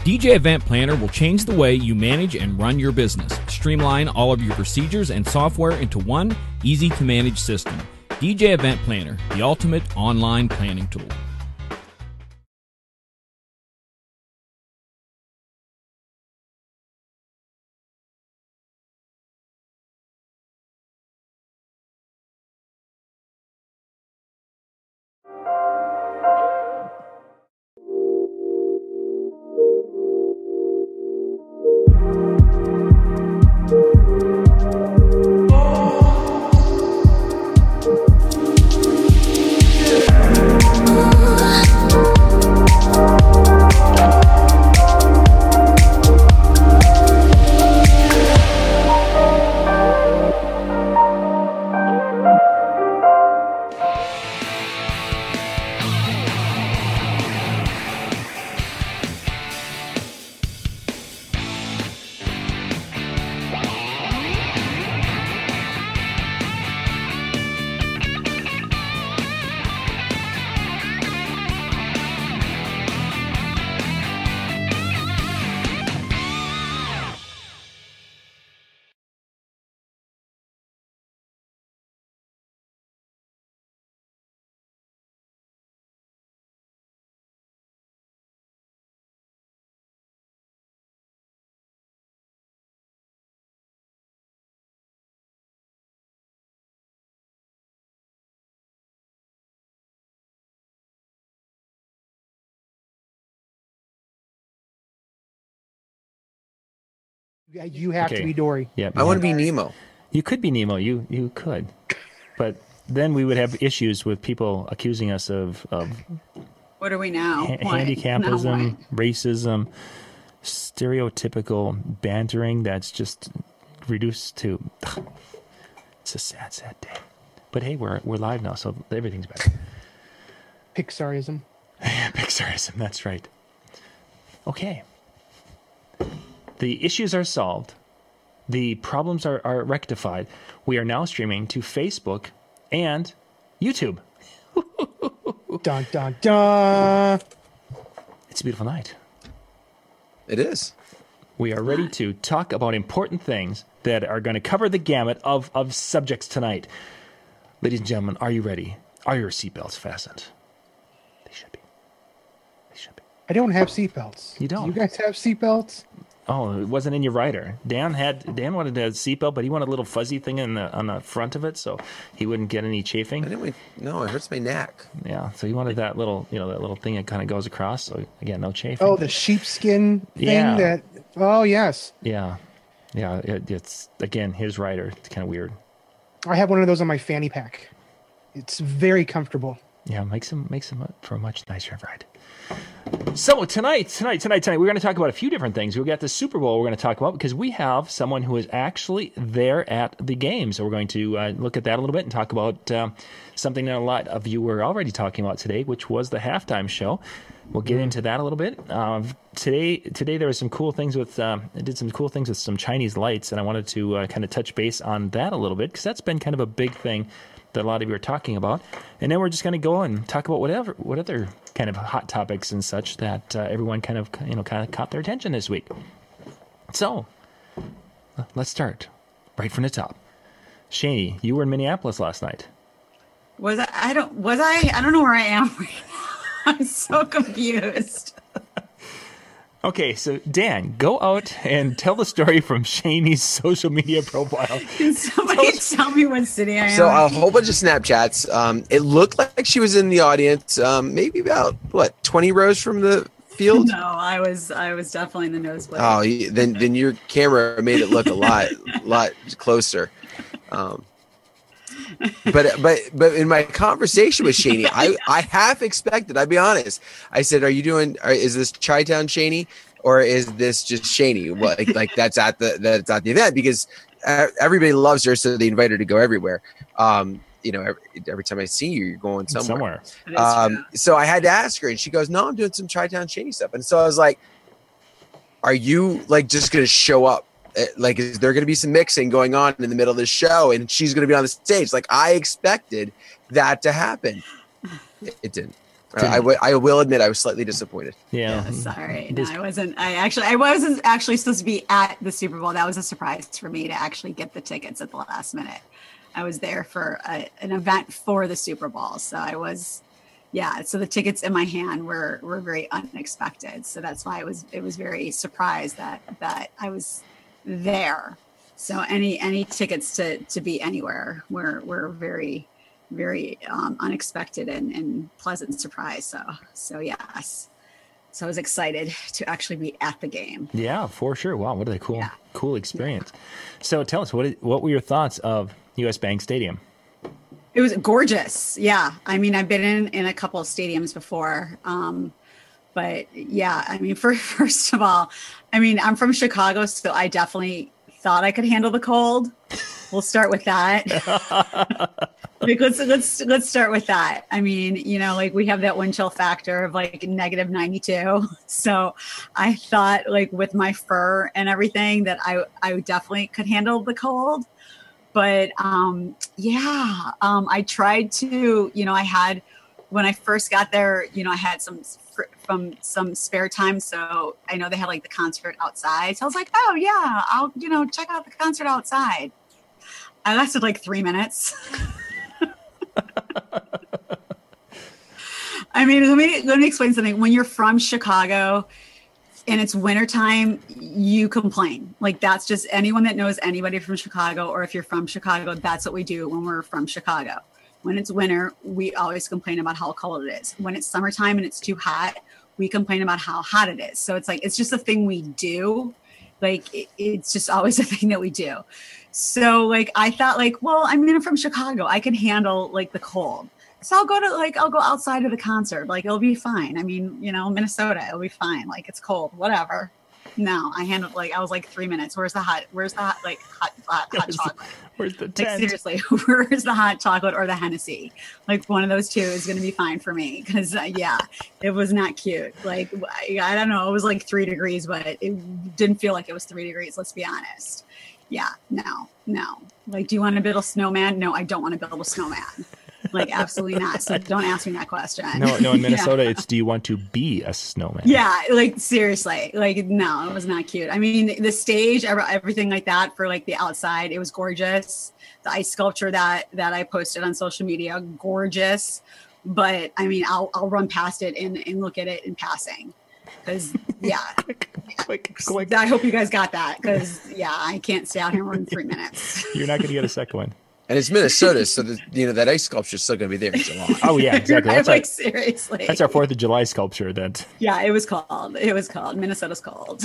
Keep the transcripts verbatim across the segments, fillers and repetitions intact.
D J Event Planner will change the way you manage and run your business. Streamline all of your procedures and software into one easy-to-manage system. D J Event Planner, the ultimate online planning tool. You have Okay. to be Dory. Yeah, I want to be Nemo. You could be Nemo. You you could, but then we would have issues with people accusing us of of What are we now? ha- Why? handicapism, Now what? racism, stereotypical bantering. That's just reduced to. It's a sad, sad day. But hey, we're we're live now, so everything's better. Pixarism. Pixarism. That's right. Okay. The issues are solved. The problems are, are rectified. We are now streaming to Facebook and YouTube. Dun, dun, dun. It's a beautiful night. It is. We are ready to talk about important things that are going to cover the gamut of, of subjects tonight. Ladies and gentlemen, are you ready? Are your seatbelts fastened? They should be. They should be. I don't have seatbelts. You don't? Do you guys have seatbelts? Oh, it wasn't in your rider. Dan had Dan wanted a seatbelt, but he wanted a little fuzzy thing in the on the front of it, so he wouldn't get any I chafing. didn't. No, it hurts my neck. Yeah, so he wanted that little, you know, that little thing that kind of goes across. So again, no chafing. Oh, the sheepskin thing Yeah. that. Oh, yes. Yeah, yeah. It, it's again his rider. It's kind of weird. I have one of those on my fanny pack. It's very comfortable. Yeah, makes him makes him for a much nicer ride. So tonight, tonight, tonight, tonight, we're going to talk about a few different things. We've got the Super Bowl we're going to talk about because we have someone who is actually there at the game. So we're going to uh, look at that a little bit and talk about uh, something that a lot of you were already talking about today, which was the halftime show. We'll get into that a little bit. Um, today, today there was some cool things with. Uh, I did some cool things with some Chinese lights, and I wanted to uh, kind of touch base on that a little bit because that's been kind of a big thing that a lot of you are talking about. And then we're just going to go and talk about whatever, what other kind of hot topics and such that uh, everyone kind of, you know, kind of caught their attention this week. So let's start right from the top. Shani, you were in Minneapolis last night. Was I? I don't. Was I? I don't know where I am right now. I'm so confused. Okay, so Dan, go out and tell the story from Shani's social media profile. Can somebody tell me what city I am? So a whole bunch of Snapchats. Um, it looked like she was in the audience, um, maybe about what twenty rows from the field. No, I was. I was definitely in the nosebleed. Oh, you- then then your camera made it look a lot lot closer. Um, but but but in my conversation with Shani, I I half expected. I'll be honest. I said, "Are you doing? Are, is this Chi-Town Shani, or is this just Shani? What like, like that's at the that's at the event because uh, everybody loves her, so they invite her to go everywhere. Um, you know, every, every time I see you, you're going somewhere. Somewhere. It is Um, true. so I had to ask her, and she goes, "No, I'm doing some Chi-Town Shani stuff." And so I was like, "Are you like just gonna show up? Uh, Like, is there gonna be some mixing going on in the middle of the show, and she's gonna be on the stage?" Like I expected that to happen. It, it didn't. I, w- I will admit I was slightly disappointed. Yeah. Yeah, sorry. No, I wasn't. I actually, I wasn't actually supposed to be at the Super Bowl. That was a surprise for me to actually get the tickets at the last minute. I was there for a, an event for the Super Bowl. So I was, yeah. So the tickets in my hand were, were very unexpected. So that's why I was, it was very surprised that, that I was there. So any, any tickets to, to be anywhere were, were very, very um, unexpected and, and pleasant surprise. So, so yes. So I was excited to actually be at the game. Yeah, for sure. Wow, what a cool, Yeah. cool experience. So tell us, what what were your thoughts of U S Bank Stadium? It was gorgeous. Yeah. I mean, I've been in, in a couple of stadiums before. Um, but yeah, I mean, for, first of all, I mean, I'm from Chicago, so I definitely thought I could handle the cold. We'll start with that. Like, let's let's let's start with that. I mean, you know, like we have that wind chill factor of like negative ninety-two. So I thought, like, with my fur and everything, that I I definitely could handle the cold. But um, yeah, um, I tried to. You know, I had when I first got there. You know, I had some from some spare time, so I know they had like the concert outside. So I was like, oh yeah, I'll you know check out the concert outside. I lasted like three minutes. I mean, let me let me explain something. When you're from Chicago and it's wintertime, you complain. Like, that's just anyone that knows anybody from Chicago, or if you're from Chicago, that's what we do when we're from Chicago. When it's winter, we always complain about how cold it is. When it's summertime and it's too hot, we complain about how hot it is. So it's like, it's just a thing we do. Like, it, it's just always a thing that we do. So like, I thought like, well, I mean, I'm from Chicago. I can handle like the cold. So I'll go to like, I'll go outside of the concert. Like, it'll be fine. I mean, you know, Minnesota, it'll be fine. Like, it's cold, whatever. No, I handled like, I was like three minutes. Where's the hot, where's the hot, like hot, hot, hot chocolate? Where's the Like, tent? seriously, where's the hot chocolate or the Hennessy? Like, one of those two is going to be fine for me. Cause uh, yeah, it was not cute. Like, I, I don't know. It was like three degrees, but it didn't feel like it was three degrees. Let's be honest. Yeah, no, no. Like, do you want to build a snowman? No, I don't want to build a snowman. Like, absolutely not. So don't ask me that question. No, no. In Minnesota, Yeah. it's, do you want to be a snowman? Yeah, like seriously, like no, it was not cute. I mean, the stage, ev- everything like that for like the outside, it was gorgeous. The ice sculpture that that I posted on social media, gorgeous. But I mean, I'll I'll run past it and, and look at it in passing, because yeah. Click, click. I hope you guys got that, because yeah, I can't stay out here more than three minutes. You're not going to get a second one. And it's Minnesota, so the, you know that ice sculpture is still going to be there in July. Oh yeah, exactly. That's, like our, seriously. that's our Fourth of July sculpture. That Yeah, it was called. It was called. Minnesota's called.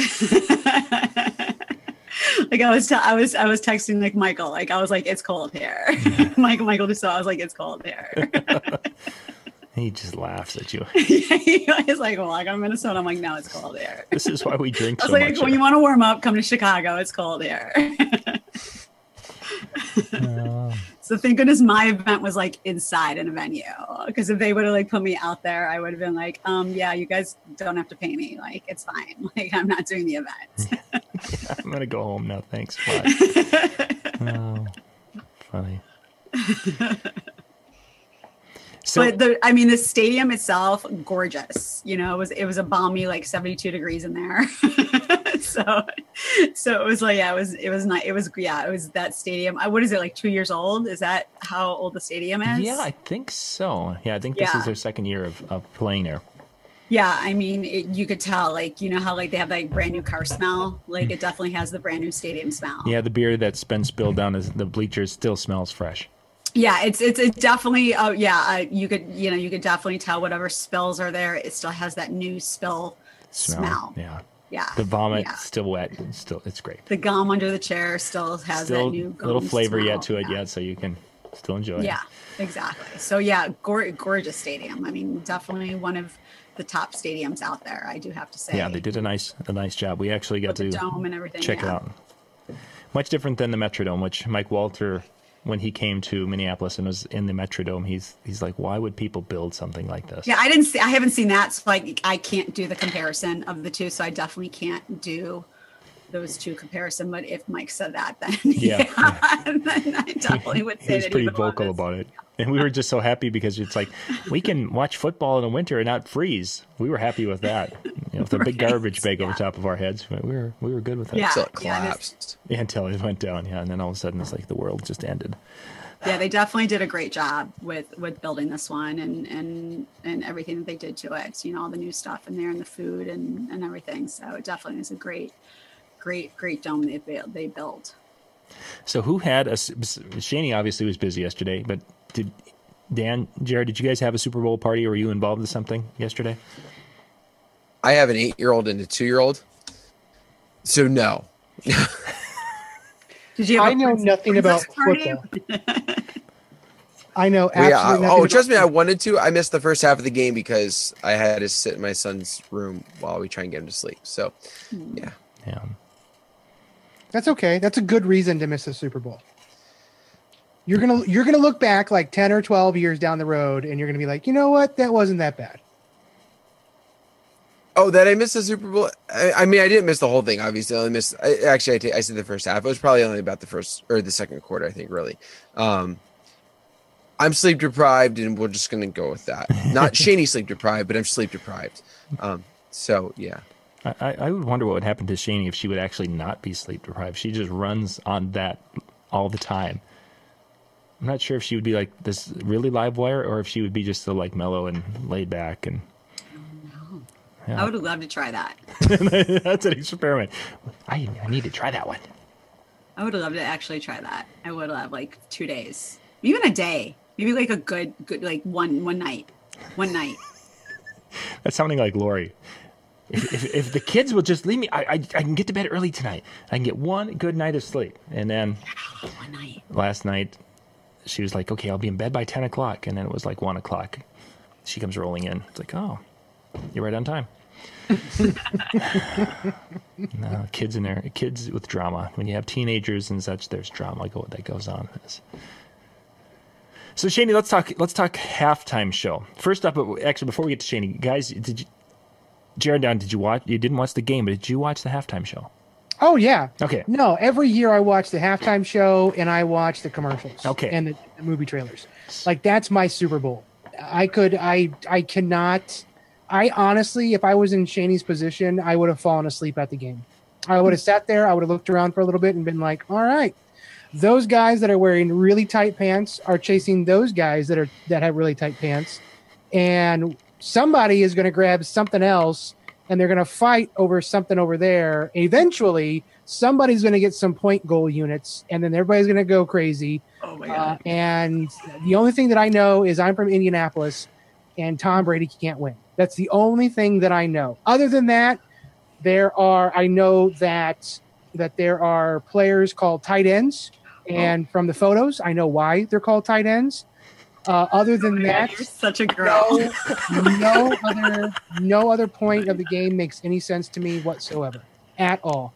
Like I was, t- I was, I was texting like Michael. Like I was like, it's cold here. Michael, Michael just saw. I was like, it's cold here. he just laughs at you. He was like, well, I got Minnesota. I'm like, no, it's cold here. This is why we drink I so was like, much. when here. you want to warm up, come to Chicago. It's cold here. Oh. So thank goodness my event was like inside in a venue, because if they would have like put me out there, I would have been like, um, yeah, you guys don't have to pay me. Like, it's fine. Like, I'm not doing the event. Yeah, I'm gonna go home now. Thanks. Bye. Oh, funny. So, But the, I mean, the stadium itself, gorgeous. You know, it was it was a balmy like seventy-two degrees in there. so, so it was like, yeah, it was it was not it was yeah, it was that stadium. Uh, What is it, like two years old? Is that how old the stadium is? yeah, I think so. Yeah, I think this Yeah. is their second year of, of playing there. Yeah, I mean, it, you could tell, like, you know how like they have like brand new car smell. Like it definitely has the brand new stadium smell. Yeah, the beer that's been spilled down as the bleachers still smells fresh. Yeah, it's it's it definitely. Oh yeah, uh, you could you know you could definitely tell whatever spills are there. It still has that new spill Smell. smell. Yeah. Yeah, The vomit Yeah. still wet. It's still it's great. The gum under the chair still has Still that new little gum flavor smell. yet to it Yeah. yet, so you can still enjoy it. Yeah, exactly. So yeah, gor- gorgeous stadium. I mean, definitely one of the top stadiums out there. I do have to say. Yeah, they did a nice a nice job. We actually got With the to dome and everything, check it yeah. out. Much different than the Metrodome, which Mike Walter, when he came to Minneapolis and was in the Metrodome, he's he's like, why would people build something like this? Yeah, I didn't see. I haven't seen that, so like I can't do the comparison of the two. So I definitely can't do those two comparison. But if Mike said that, then Yeah. yeah, then I definitely would say He was that pretty would love vocal this. about it. And we were just so happy because it's like, we can watch football in the winter and not freeze. We were happy with that. You know, with a big Right. garbage bag over Yeah. top of our heads. We were we were good with that. Yeah. Until it yeah, this- collapsed. Yeah, until it went down, yeah. And then all of a sudden it's like the world just ended. Yeah, they definitely did a great job with with building this one and and and everything that they did to it. You know, all the new stuff in there and the food and and everything. So it definitely is a great, great, great dome they built. They built. So who had a Shaney obviously was busy yesterday, but did Dan, Jared, did you guys have a Super Bowl party or were you involved in something yesterday? I have an eight-year-old and a two-year-old, so no. Did you? Have I a know princess- nothing about princess party? football. I know Well, yeah, absolutely I- nothing oh, trust me, I about wanted to. I missed the first half of the game because I had to sit in my son's room while we try and get him to sleep. So, yeah. Yeah. That's okay. That's a good reason to miss the Super Bowl. You're gonna you're gonna look back like ten or twelve years down the road, and you're gonna be like, you know what, that wasn't that bad. Oh, that I missed the Super Bowl. I, I mean, I didn't miss the whole thing. Obviously, I only missed. I, actually, I, ta- I said the first half. It was probably only about the first or the second quarter. I think really. Um, I'm sleep deprived, and we're just gonna go with that. Not Shaney sleep deprived, but I'm sleep deprived. Um, so yeah. I, I I would wonder what would happen to Shaney if she would actually not be sleep deprived. She just runs on that all the time. I'm not sure if she would be like this really live wire or if she would be just so like mellow and laid back. And yeah. I would love to try that. That's an experiment. I, I need to try that one. I would love to actually try that. I would love like two days, even a day, maybe like a good, good like one one night, one night. That's sounding like Lori. If, if, if the kids will just leave me, I, I I can get to bed early tonight. I can get one good night of sleep. And then One night. last night, she was like, okay, I'll be in bed by ten o'clock. And then it was like one o'clock. She comes rolling in. It's like, oh, you're right on time. No, kids in there, kids with drama. When you have teenagers and such, there's drama go, that goes on. So, Shaney, let's talk. Let's talk halftime show. First up, actually, before we get to Shaney, guys, did you, Jared Down? Did you watch? You didn't watch the game, but did you watch the halftime show? Oh yeah. Okay. No, every year I watch the halftime show and I watch the commercials. Okay. And the, the movie trailers. Like that's my Super Bowl. I could I I cannot I honestly, if I was in Shaney's position, I would have fallen asleep at the game. I would have sat there, I would have looked around for a little bit and been like, all right, those guys that are wearing really tight pants are chasing those guys that are that have really tight pants. And somebody is going to grab something else and they're going to fight over something over there. Eventually, somebody's going to get some point goal units, and then everybody's going to go crazy. Oh my Uh, god. and the only thing that I know is I'm from Indianapolis, and Tom Brady can't win. That's the only thing that I know. Other than that, there are I know that that there are players called tight ends, and from the photos, I know why they're called tight ends. Uh, other than Oh my that, God, you're such a girl. no, no other no other point of the game makes any sense to me whatsoever at all.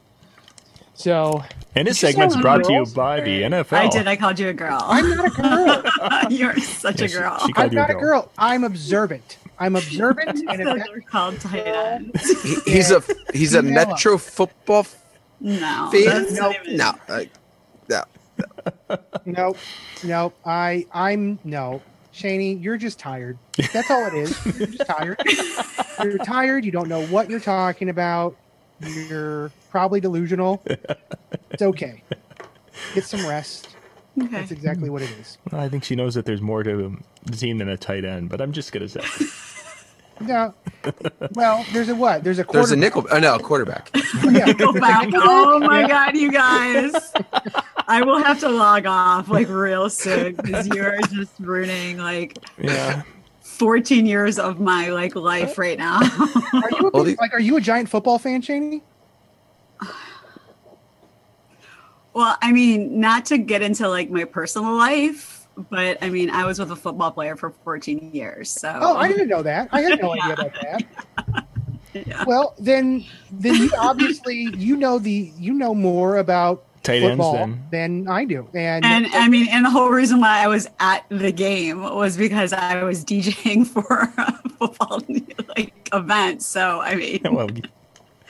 So And this Did you segment's say brought to you girls? by the N F L. I did. I called you a girl. I'm not a girl. You're such Yeah, a she- girl. she called I'm you a not a girl. girl. I'm observant. I'm observant, and if So that, they're called tight ends. He, he's a he's a Female. Metro football f- No. fan. that's No, not even- no, uh, no. no, no, I, I'm no, Shaney, you're just tired. That's all it is. You're just tired. You're tired. You don't know what you're talking about. You're probably delusional. It's okay. Get some rest. Okay. That's exactly what it is. Well, I think she knows that there's more to the team than a tight end, but I'm just gonna say. No. Well, there's a what? There's a There's a quarterback. nickel. Oh no, quarterback. Yeah. Go back. Oh my god, you guys. I will have to log off like real soon because you're just ruining like Yeah. fourteen years of my like life right now. Are you a Well, big, the- like? Are you a giant football fan, Shaney? Well, I mean, not to get into like my personal life, but I mean, I was with a football player for fourteen years. So Oh, I didn't know that. I had no idea about that. yeah. Well, then, then you obviously you know the you know more about Tight ends football then. than I do, and, And I mean, and the whole reason why I was at the game was because I was DJing for a football like event. So I mean, Well,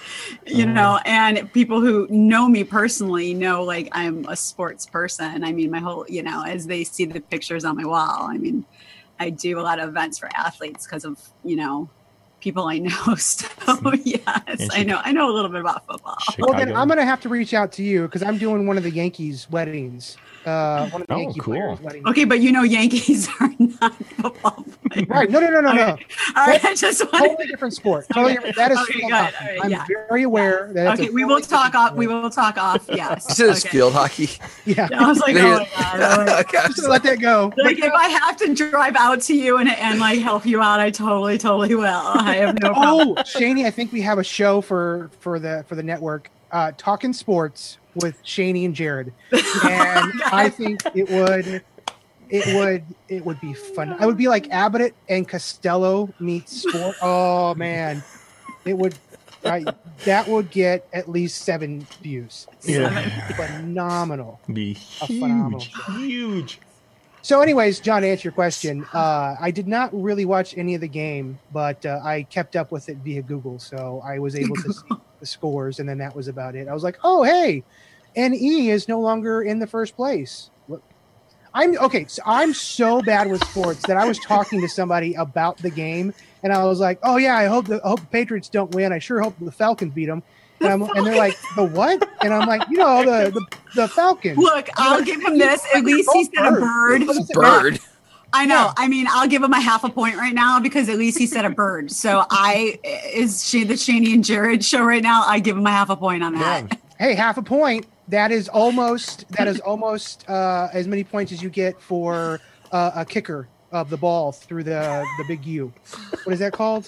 you know, and people who know me personally know like I'm a sports person. I mean, my whole, you know, as they see the pictures on my wall, I mean, I do a lot of events for athletes because of, you know, people I know. So yes, I know. I know a little bit about football. Chicago. Well, then I'm going to have to reach out to you because I'm doing one of the Yankees weddings. Uh, one of the oh, Yankee cool. players' weddings. Okay, but you know, Yankees are not football players. Right. No, no, no, no, okay. no. All right. I just wanted... Totally different sport. Totally different. That is okay, field good. hockey. Right, I'm yeah. very aware that okay, it's we will talk off. We will talk off. Yes. You said it's okay. field hockey. Yeah. I was like, oh my god. Like, okay, just let that go. Like if I have to drive out to you and and like help you out, I totally, totally will. I have no problem. Oh, Shaney, I think we have a show for for the for the network, uh, talking sports with Shaney and Jared, and I think it would, it would, it would be fun. I would be like Abbott and Costello meets sport. Oh man, it would. I, that would get at least seven views. Yeah, phenomenal. Be A phenomenal huge, show. huge. So, anyways, John, to answer your question, uh, I did not really watch any of the game, but uh, I kept up with it via Google, so I was able to see the scores, and then that was about it. I was like, "Oh, hey, N E is no longer in the first place." Look, I'm okay. So I'm so bad with sports that I was talking to somebody about the game, and I was like, "Oh yeah, I hope the I hope the Patriots don't win. I sure hope the Falcons beat them." And, I'm, and they're like, "The what?" And I'm like, "You know, the the, the Falcons." Look, I'll give him this. At least he said a bird. Bird. I know. I mean, I'll give him a half a point right now because at least he said a bird. So I is she the Shaney and Jared show right now. I give him a half a point on that. Yeah. Hey, half a point. That is almost that is almost uh, as many points as you get for uh, a kicker of the ball through the the big U. What is that called?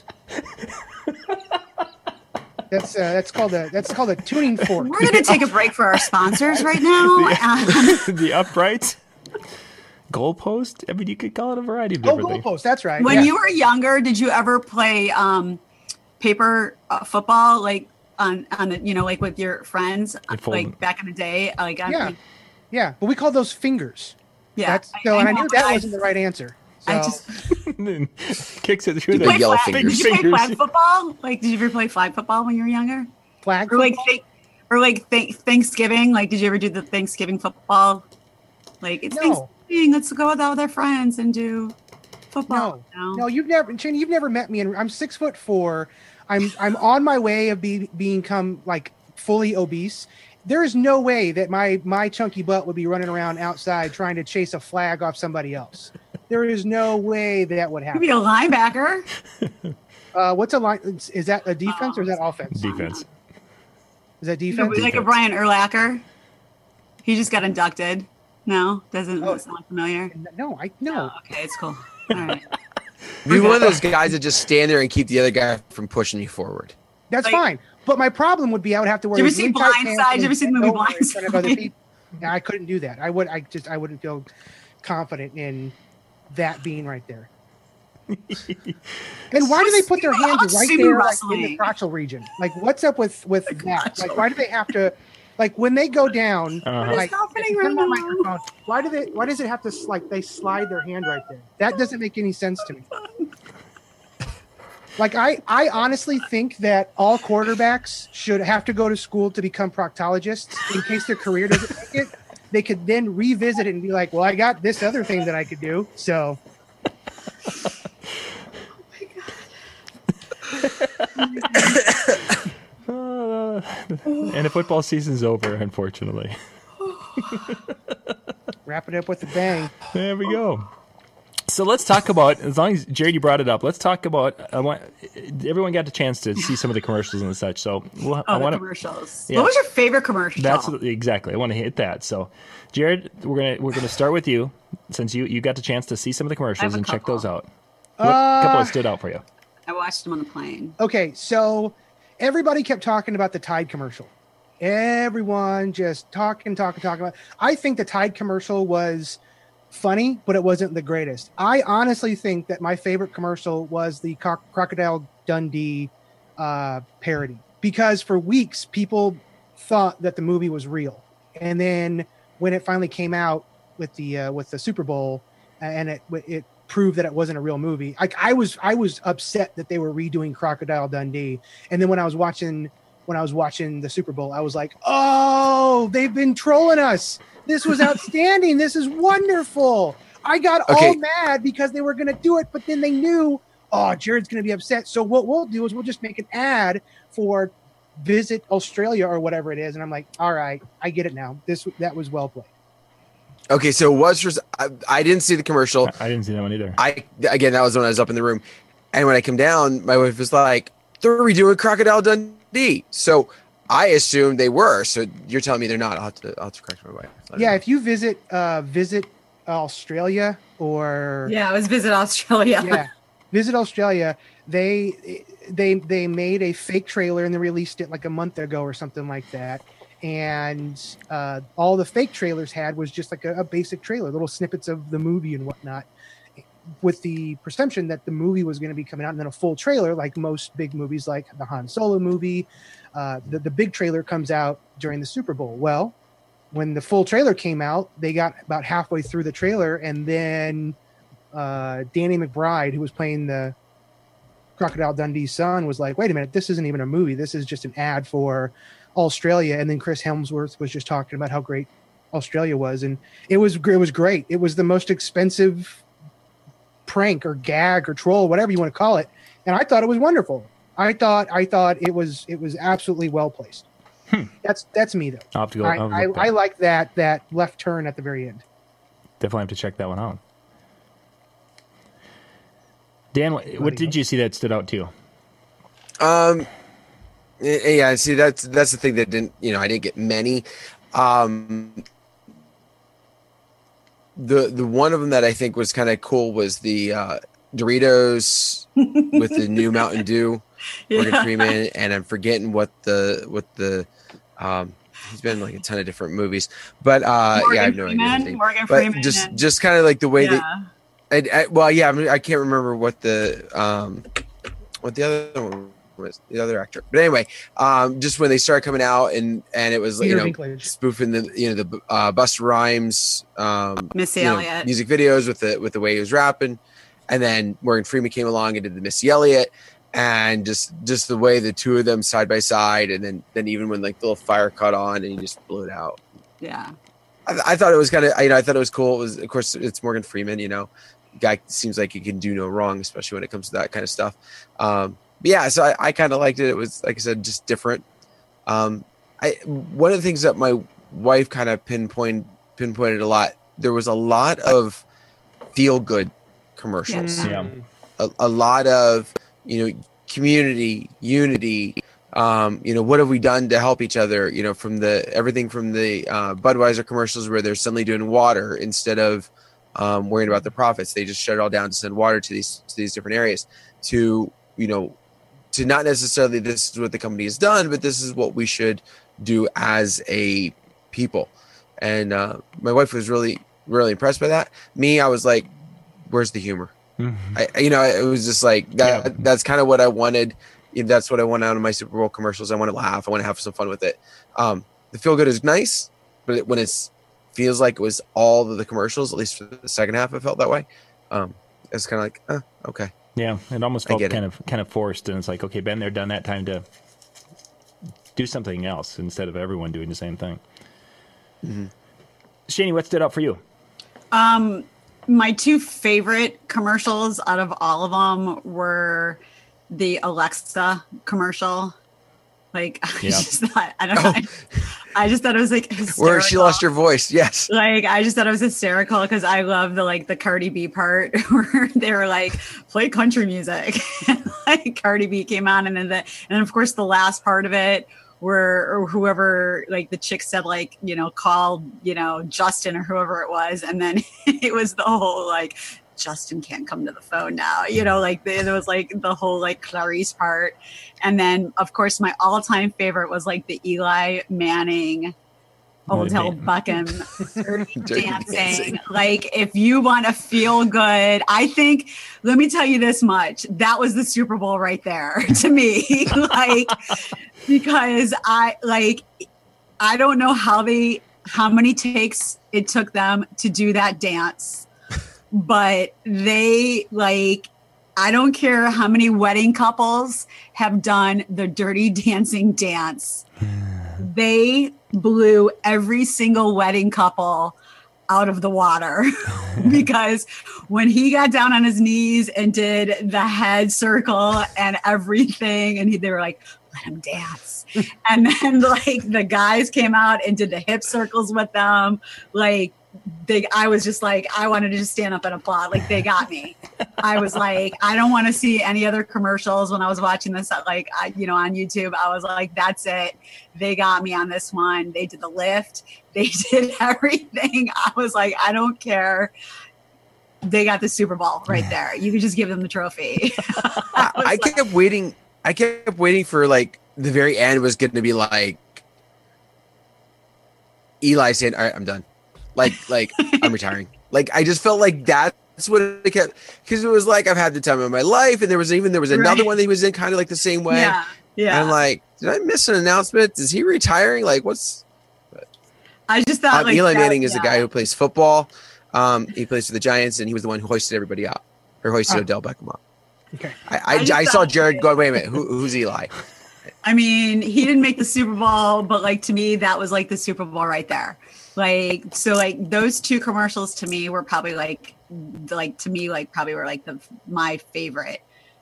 That's uh, that's called a that's called a tuning fork. We're going to take a break for our sponsors right now. the, the upright goalpost. I mean, you could call it a variety of Oh, different things. goalpost. That's right. When yeah. you were younger, did you ever play um, paper uh, football, like on on the, you know, like with your friends, They fold like them. back in the day? Like I yeah, mean, yeah, but we call those fingers. yeah. That's, so, and I know, knew that I- wasn't the right answer. So, I just Then kicks it through did you the play yellow flag, fingers. Did you play Fingers. flag football? Like, did you ever play flag football when you were younger? flag Or like, football? th- or like th- Thanksgiving? Like, did you ever do the Thanksgiving football? Like, it's No. Thanksgiving. Let's go out with our friends and do football. No, no, you've never, Cheney, you've never met me, and I'm six foot four. I'm I'm on my way of be, being become like fully obese. There is no way that my my chunky butt would be running around outside trying to chase a flag off somebody else. There is no way that would You'd happen. be a linebacker. Uh, what's a line? Is, is that a defense or is that offense? defense. Is that You know, defense? like a Brian Urlacher. He just got inducted. No, doesn't Oh. sound familiar. No, I no. Oh, okay, it's cool. All right. Be one of those guys that just stand there and keep the other guy from pushing you forward. That's Like- fine. But my problem would be I would have to wear. Did you ever these see really tight Blind pants Side? and Did you ever see the bend movie over Blind in front of other Side? people. Yeah, I couldn't do that. I would. I just. I wouldn't feel confident in that being right there. And why do they put their How hands about right sumo there, like, in the wrestling? crotchal region? Like, what's up with with that? crotchal Like, why do they have to? Like, when they go down, Uh-huh. like, What is happening turn right my now? microphone, why do they? Why does it have to like they slide their hand right there? That doesn't make any sense to me. Like I, I honestly think that all quarterbacks should have to go to school to become proctologists in case their career doesn't make it. They could then revisit it and be like, "Well, I got this other thing that I could do." So, Uh, and the football season's over, unfortunately. wrap it up with a bang. There we go. So let's talk about, as long as Jared, you brought it up, let's talk about, I want, everyone got the chance to see some of the commercials and such. So we'll, Oh, I the want to, commercials. yeah. What was your favorite commercial? that's exactly, I want to hit that. So Jared, we're going to, we're going to start with you since you, you got the chance to see some of the commercials a and check couple. those out. What Uh, couple that stood out for you? I watched them on the plane. Okay, so everybody kept talking about the Tide commercial. Everyone just talking, talking, talking about. I think the Tide commercial was funny, but it wasn't the greatest. I honestly think that my favorite commercial was the Croc- Crocodile Dundee uh, parody, because for weeks people thought that the movie was real, and then when it finally came out with the uh, with the Super Bowl, and it it proved that it wasn't a real movie. Like I was I was upset that they were redoing Crocodile Dundee, and then when I was watching when I was watching the Super Bowl. I was like, oh, they've been trolling us. This was outstanding. This is wonderful. I got Okay. all mad because they were going to do it, but then they knew, oh, Jared's going to be upset. So what we'll do is we'll just make an ad for Visit Australia or whatever it is. And I'm like, all right, I get it now. This that was well played. Okay, so it was for, I, I didn't see the commercial. I didn't see that one either. I again, that was when I was up in the room, and when I come down, my wife was like, "They're redoing Crocodile Dundee." So I assumed they were. So you're telling me they're not? I'll have to, I'll have to correct my wife. I don't Yeah, know. if you visit uh, Visit Australia or Yeah, it was Visit Australia. yeah, Visit Australia, they they they made a fake trailer and they released it like a month ago or something like that. And uh, all the fake trailers had was just like a, a basic trailer, little snippets of the movie and whatnot, with the presumption that the movie was going to be coming out, and then a full trailer, like most big movies, like the Han Solo movie. Uh, the, the big trailer comes out during the Super Bowl. Well, when the full trailer came out, they got about halfway through the trailer, and then uh, Danny McBride, who was playing the Crocodile Dundee's son, was like, wait a minute, this isn't even a movie. This is just an ad for Australia. And then Chris Hemsworth was just talking about how great Australia was. And it was, it was great. It was the most expensive prank or gag or troll, whatever you want to call it. And I thought it was wonderful. I thought, I thought it was, it was absolutely well placed. Hmm. That's, that's me though. I'll have to go. I, I'll I, look that. I like that, that left turn at the very end. Definitely have to check that one out. Dan, what, what did you see that stood out to you? Um, y- yeah. See, that's that's the thing that didn't. You know, I didn't get many. Um, the the one of them that I think was kind of cool was the uh, Doritos with the new Mountain Dew. Morgan Yeah. Freeman, and I'm forgetting what the what the um he's been in like a ton of different movies, but uh Morgan yeah, I have no idea. his Freeman, name. Morgan But Freeman. just and- just kind of like the way yeah. that I, I, well, yeah, I, mean, I can't remember what the um what the other one was, the other actor. But anyway, um, just when they started coming out and and it was Peter you know Dinklage. spoofing the you know the uh, Busta Rhymes um Missy you know, Elliott. music videos with the with the way he was rapping, and then Morgan Freeman came along and did the Missy Elliott. And just just the way the two of them side by side, and then then even when like the little fire caught on and he just blew it out. Yeah. I, I thought it was kind of, you know, I thought it was cool. It was, of course, it's Morgan Freeman. You know, guy seems like he can do no wrong, especially when it comes to that kind of stuff. Um, but yeah, so I, I kind of liked it. It was, like I said, just different. Um, I one of the things that my wife kind of pinpoint pinpointed a lot. There was a lot of feel good commercials. Yeah. Yeah. A, a lot of, you know, community, unity, um, you know, what have we done to help each other? You know, from the, everything from the uh, Budweiser commercials where they're suddenly doing water instead of um, worrying about the profits. They just shut it all down to send water to these, to these different areas to, you know, to not necessarily this is what the company has done, but this is what we should do as a people. And uh, my wife was really, really impressed by that. Me, I was like, where's the humor? Mm-hmm. I, you know, it was just like that. Yeah. That's kind of what I wanted. You know, that's what I want out of my Super Bowl commercials. I want to laugh. I want to have some fun with it. Um, the feel good is nice, but it, when it's feels like it was all of the commercials, at least for the second half, it felt that way. Um, it's kind of like, uh, okay, Yeah, it almost I felt get it. kind of kind of forced, and it's like, okay, been there, done that. Time to do something else instead of everyone doing the same thing. Mm-hmm. Shani, what stood out for you? Um, my two favorite commercials out of all of them were the Alexa commercial. Like, I Yeah. just thought, I don't know. I, I just thought it was like hysterical. where she lost her voice. Yes. Like, I just thought it was hysterical because I love the like the Cardi B part where they were like, play country music. And like Cardi B came on, and then the and then of course the last part of it where or whoever like the chick said like, you know, call, you know, Justin or whoever it was, and then it was the whole like Justin can't come to the phone now, you know, like the, there was like the whole like Clarice part. And then of course my all-time favorite was like the Eli Manning Hotel Buckham Dirty dancing. dancing. Like if you want to feel good, I think, let me tell you this much, that was the Super Bowl right there to me. Like, because I like, I don't know how they, how many takes it took them to do that dance, but they like, I don't care how many wedding couples have done the Dirty Dancing dance. They blew every single wedding couple out of the water because when he got down on his knees and did the head circle and everything, and he, they were like, let him dance. And then like the guys came out and did the hip circles with them. Like they, I was just like, I wanted to just stand up and applaud. Like they got me. I was like, I don't want to see any other commercials when I was watching this, like, I, you know, on YouTube. I was like, that's it. They got me on this one. They did the lift. They did everything. I was like, I don't care. They got the Super Bowl right there. You could just give them the trophy. I, I like, kept waiting. I kept waiting for like the very end was going to be like Eli saying, all right, I'm done. Like, like I'm retiring. Like, I just felt like that's what it kept, because it was like, I've had the time of my life. And there was even, there was another right. one that he was in kind of like the same way. Yeah. Yeah. And I'm like, did I miss an announcement? Is he retiring? Like, what's, but, I just thought um, like Eli that, Manning is yeah. the guy who plays football. Um, he plays for the Giants, and he was the one who hoisted everybody up, or hoisted oh. Odell Beckham up. Okay. I, I, I, I saw Jared go, wait a minute, who, who's Eli? I mean, he didn't make the Super Bowl, but like to me, that was like the Super Bowl right there. Like, so like those two commercials to me were probably like, like to me, like probably were like the, my favorite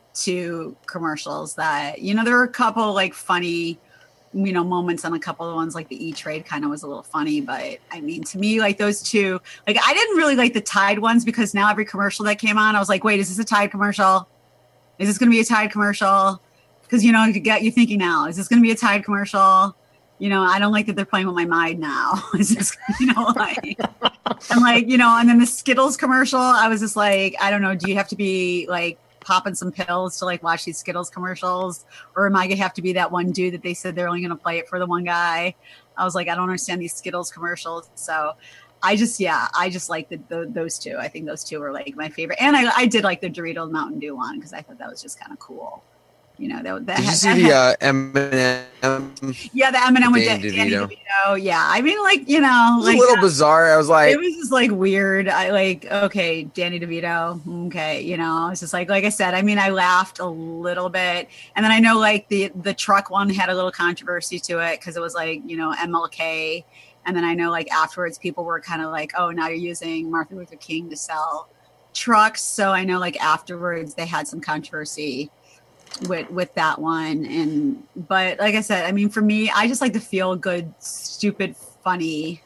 two commercials that, you know, there were a couple like funny, you know, moments on a couple of ones, like the E-Trade kind of was a little funny, but I mean, to me, like those two, like I didn't really like the Tide ones because now every commercial that came on, I was like, wait, is this a Tide commercial? Is this going to be a Tide commercial? Because, you know, you get you thinking now, is this going to be a Tide commercial? You know, I don't like that they're playing with my mind now. It's just, you know, like, I'm like, you know, and then the Skittles commercial, I was just like, I don't know, do you have to be like popping some pills to like watch these Skittles commercials? Or am I going to have to be that one dude that they said they're only going to play it for the one guy? I was like, I don't understand these Skittles commercials. So I just, yeah, I just like the, the, those two. I think those two were like my favorite. And I, I did like the Dorito Mountain Dew one because I thought that was just kind of cool. You know, that, that did you had, see that the had, uh, M and M? Yeah, the M and M with Danny Danny DeVito. DeVito. Yeah, I mean, like, you know, It was like a little uh, bizarre. I was like, it was just like weird. I like, okay, Danny DeVito. Okay, you know, it's just like, like I said. I mean, I laughed a little bit, and then I know like the the truck one had a little controversy to it because it was like, you know, M L K, and then I know like afterwards people were kind of like, oh, now you're using Martin Luther King to sell trucks. So I know like afterwards they had some controversy with with that one. And but like I said, I mean, for me, I just like the feel good, stupid, funny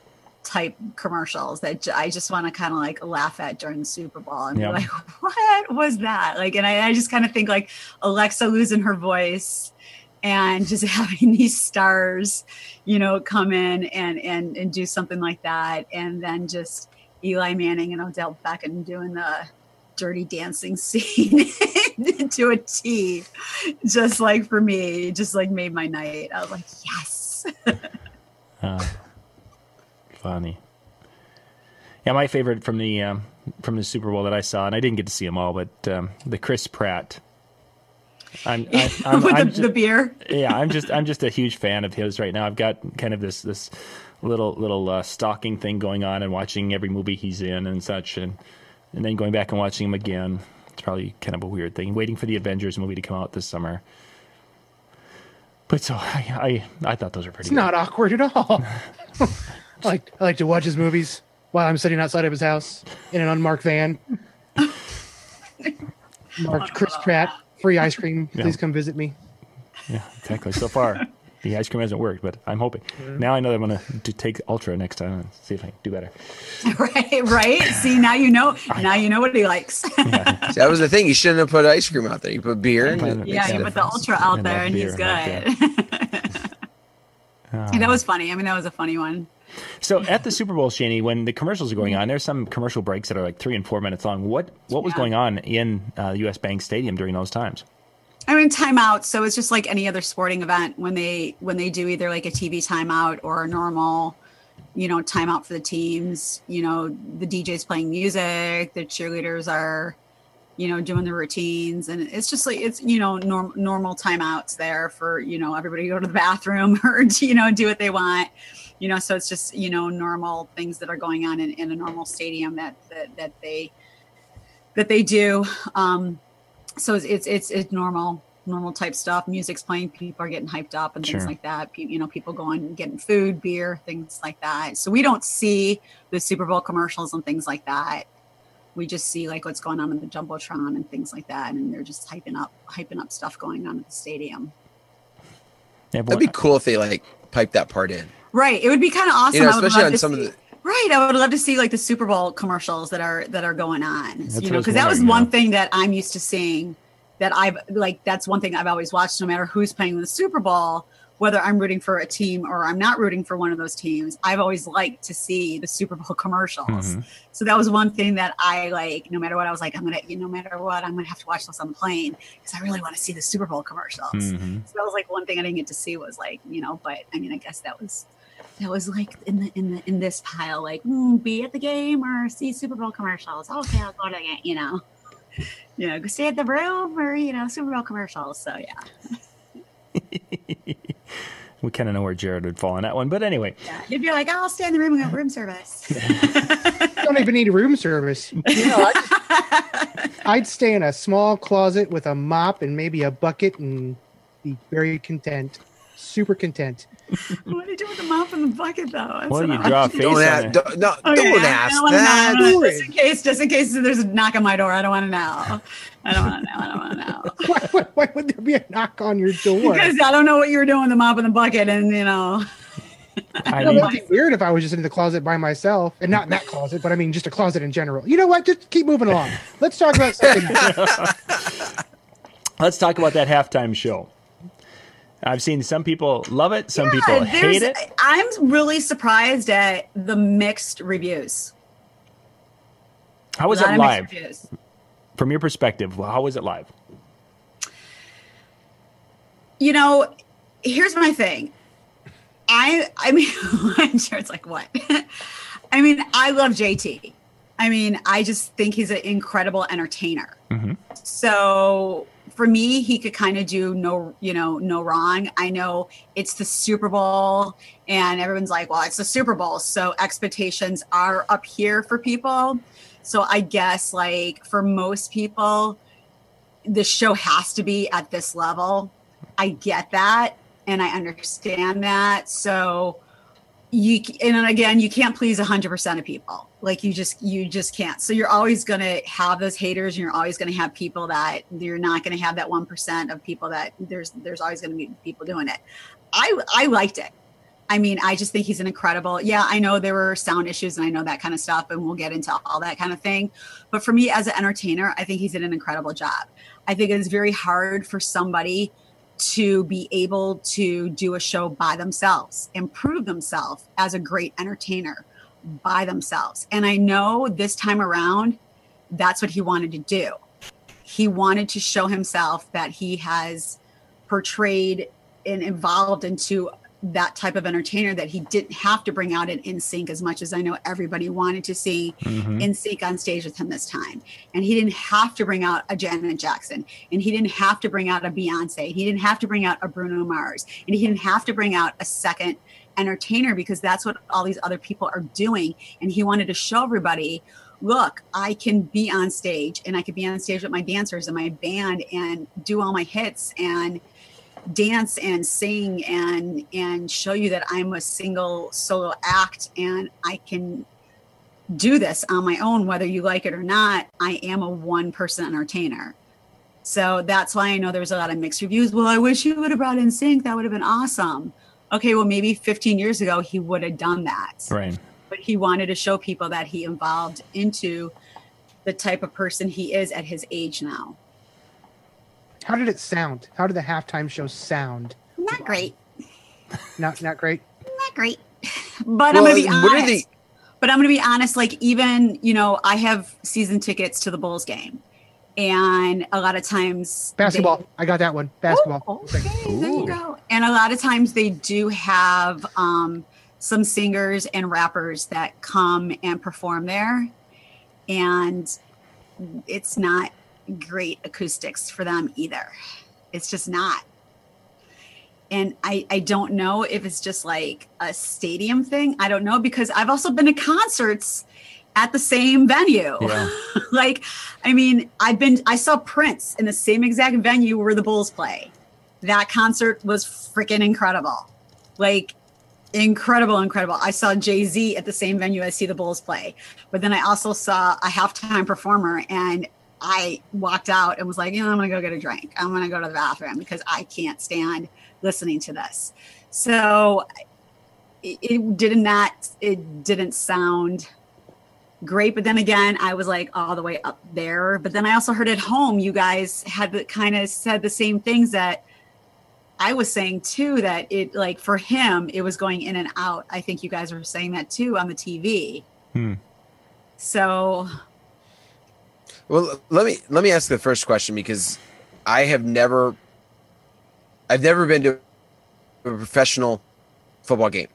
type commercials that j- I just want to kind of like laugh at during the Super Bowl and Yeah. be like, what was that? Like, and I, I just kind of think like Alexa losing her voice and just having these stars, you know, come in and and and do something like that, and then just Eli Manning and Odell Beckham doing the Dirty Dancing scene to a T, just like for me, just like made my night. I was like, yes. uh, funny. Yeah, my favorite from the um, from the Super Bowl that I saw, and I didn't get to see them all, but um, the Chris Pratt. I'm, I, I'm, with I'm the, just, the beer. Yeah, I'm just I'm just a huge fan of his right now. I've got kind of this this little little uh, stalking thing going on and watching every movie he's in and such, and and then going back and watching him again. It's probably kind of a weird thing. Waiting for the Avengers movie to come out this summer. But so I I, I thought those were pretty It's good. not awkward at all. I like I like to watch his movies while I'm sitting outside of his house in an unmarked van. Marked Chris Pratt, free ice cream. Please Yeah. come visit me. Yeah, exactly. So far, the ice cream hasn't worked, but I'm hoping. Now I know that I'm going to take Ultra next time and see if I can do better. Right, right. See, now you know. Now you know what he likes. Yeah. that was the thing. You shouldn't have put ice cream out there. You put beer in it. Yeah, Makes a you put the difference. Ultra out I there, love and beer, he's I love good. Uh, That was funny. I mean, that was a funny one. So at the Super Bowl, Shani, when the commercials are going on, there's some commercial breaks that are like three and four minutes long. What what was Yeah. going on in uh, U S Bank Stadium during those times? I mean, timeout. So it's just like any other sporting event when they when they do either like a T V timeout or a normal, you know, timeout for the teams. You know, the D J's playing music, the cheerleaders are, you know, doing the routines, and it's just like it's you know norm, normal timeouts there for you know everybody to go to the bathroom or you know do what they want. You know, so it's just you know normal things that are going on in, in a normal stadium that that that they that they do. Um, so it's, it's, it's, it's normal, normal type stuff. Music's playing, people are getting hyped up and things Sure. like that. Pe- You know, people going and getting food, beer, things like that. So we don't see the Super Bowl commercials and things like that. We just see like what's going on in the Jumbotron and things like that. And they're just hyping up, hyping up stuff going on at the stadium. Yeah, That'd be cool if they like pipe that part in. Right. It would be kind of awesome. You know, I would especially love on to some see, of the. right. I would love to see like the Super Bowl commercials that are that are going on. That's you what I know, was because that was wondering, one yeah. thing that I'm used to seeing. That I've like that's one thing I've always watched. No matter who's playing in the Super Bowl, whether I'm rooting for a team or I'm not rooting for one of those teams, I've always liked to see the Super Bowl commercials. Mhm. So that was one thing that I like. No matter what, I was like, I'm gonna, you know, no matter what, I'm gonna have to watch this on the plane because I really want to see the Super Bowl commercials. Mhm. So that was like one thing I didn't get to see was like, you know, but I mean, I guess that was that was like in the in the in this pile, like mm, be at the game or see Super Bowl commercials. Okay, I'll go to the game, you know, you know, go stay at the room or you know, Super Bowl commercials. So yeah, We kind of know where Jared would fall on that one. But anyway, yeah. You'd be like, oh, I'll stay in the room and get room service. Don't even need room service. You know, I'd, I'd stay in a small closet with a mop and maybe a bucket and be very content, super content. What do you do with the mop and the bucket, though? That's well, what you I- draw a face Don't on ask. it. Don't, no, Okay, don't I- ask I don't wanna know. that. I don't wanna- Do Just it. in case, just in case there's a knock on my door, I don't want to know. I don't want to know. I don't want to know. Why, why, why would there be a knock on your door? Because I don't know what you were doing with the mop and the bucket, and you know. I No, mean, that'd be weird if I was just in the closet by myself, and not in that closet, but I mean just a closet in general. You know what? Just keep moving along. Let's talk about something. let's talk about that halftime show. I've seen some people love it, some people Yeah, hate there's- it. I'm really surprised at the mixed reviews. How was A lot it of mixed live? reviews. From your perspective, how was it live? You know, here's my thing. I I mean, I'm sure it's like what? I mean, I love J T. I mean, I just think he's an incredible entertainer. Mhm. So for me, he could kind of do no, you know, no wrong. I know it's the Super Bowl and everyone's like, well, it's the Super Bowl. So expectations are up here for people. So I guess like for most people, the show has to be at this level. I get that. And I understand that. So you, and again, you can't please a hundred percent of people. Like you just, you just can't. So you're always going to have those haters, and you're always going to have people that you're not going to have that one percent of people that there's, there's always going to be people doing it. I, I liked it. I mean, I just think he's an incredible, yeah, I know there were sound issues and I know that kind of stuff, and we'll get into all that kind of thing. But for me as an entertainer, I think he's did an incredible job. I think it is very hard for somebody to be able to do a show by themselves and prove themselves as a great entertainer by themselves. And I know this time around, that's what he wanted to do. He wanted to show himself that he has portrayed and evolved into that type of entertainer, that he didn't have to bring out an N Sync as much as I know everybody wanted to see Mhm. N Sync on stage with him this time. And he didn't have to bring out a Janet Jackson, and he didn't have to bring out a Beyonce. He didn't have to bring out a Bruno Mars, and he didn't have to bring out a second entertainer, because that's what all these other people are doing. And he wanted to show everybody, look, I can be on stage, and I could be on stage with my dancers and my band and do all my hits and dance and sing and and show you that I'm a single solo act, and I can do this on my own, whether you like it or not. I am a one person entertainer. So that's why I know there was a lot of mixed reviews. Well, I wish he would have brought in Sync. That would have been awesome. Okay, well, maybe fifteen years ago he would have done that. Right. But he wanted to show people that he evolved into the type of person he is at his age now. How did it sound? How did the halftime show sound? Not great. Not not great. Not great. But Well, I'm going to be what are honest. the- But I'm going to be honest, like even, you know, I have season tickets to the Bulls game. And a lot of times Basketball. they- I got that one. Basketball. Oh, okay, there Ooh. you go. And a lot of times they do have um, some singers and rappers that come and perform there. And it's not great acoustics for them either. It's just not. And I, I don't know if it's just like a stadium thing. I don't know, because I've also been to concerts at the same venue. Yeah. Like, I mean, I've been, I saw Prince in the same exact venue where the Bulls play. That concert was freaking incredible. Like, incredible, incredible. I saw Jay-Z at the same venue I see the Bulls play. But then I also saw a halftime performer, and I walked out and was like, you know, I'm going to go get a drink. I'm going to go to the bathroom because I can't stand listening to this. So it, it did not, it didn't sound great. But then again, I was like all the way up there. But then I also heard at home, you guys had the, kind of said the same things that I was saying too, that it, like, for him, it was going in and out. I think you guys were saying that too on the T V. Hmm. So, well, let me let me ask the first question, because I have never, I've never been to a professional football game.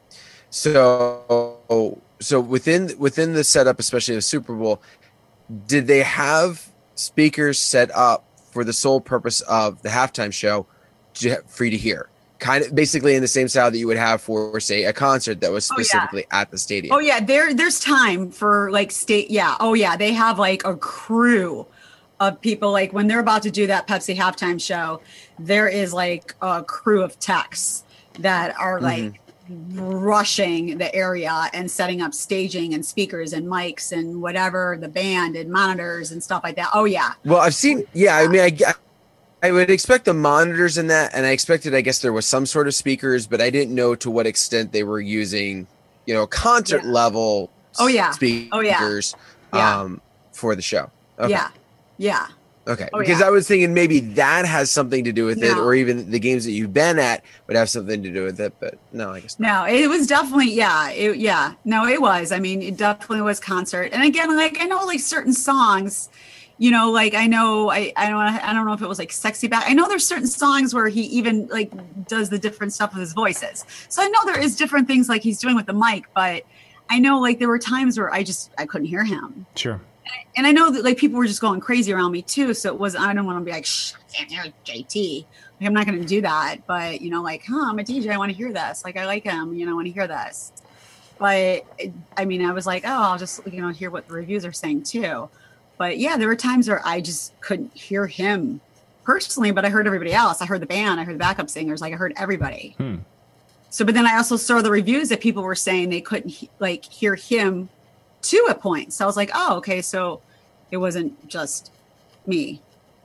So, so within within the setup, especially the Super Bowl, did they have speakers set up for the sole purpose of the halftime show? Free to hear, kind of basically in the same style that you would have for, say, a concert that was specifically oh, yeah. at the stadium. Oh yeah, there there's time for like state. Yeah. Oh yeah, they have like a crew of people. Like when they're about to do that Pepsi halftime show, there is like a crew of techs that are like mm-hmm. rushing the area and setting up staging and speakers and mics and whatever, the band and monitors and stuff like that. Oh yeah. Well, I've seen. Yeah, I mean, I. I would expect the monitors in that, and I expected, I guess, there was some sort of speakers, but I didn't know to what extent they were using, you know, concert yeah. level oh, yeah. speakers oh, yeah. Yeah. Um, for the show. Okay. Yeah. Yeah. Okay. Oh, because yeah. I was thinking maybe that has something to do with no. it, or even the games that you've been at would have something to do with it, but no, I guess No, not. it was definitely, yeah. It, yeah. No, it was. I mean, it definitely was concert. And again, like, I know like certain songs, you know, like I know, I, I don't, I don't know if it was like Sexy Back. I know there's certain songs where he even like does the different stuff with his voices. So I know there is different things like he's doing with the mic, but I know like there were times where I just, I couldn't hear him. Sure. And I know that like people were just going crazy around me too. So it was, I don't want to be like, shh, J T. Like, I'm not going to do that. But, you know, like, huh, I'm a D J. I want to hear this. Like, I like him. You know, I want to hear this. But I mean, I was like, oh, I'll just, you know, hear what the reviews are saying too. But yeah, there were times where I just couldn't hear him personally, but I heard everybody else. I heard the band, I heard the backup singers, like I heard everybody. Hmm. So, but then I also saw the reviews that people were saying they couldn't he- like hear him to a point. So I was like, oh, okay. So it wasn't just me.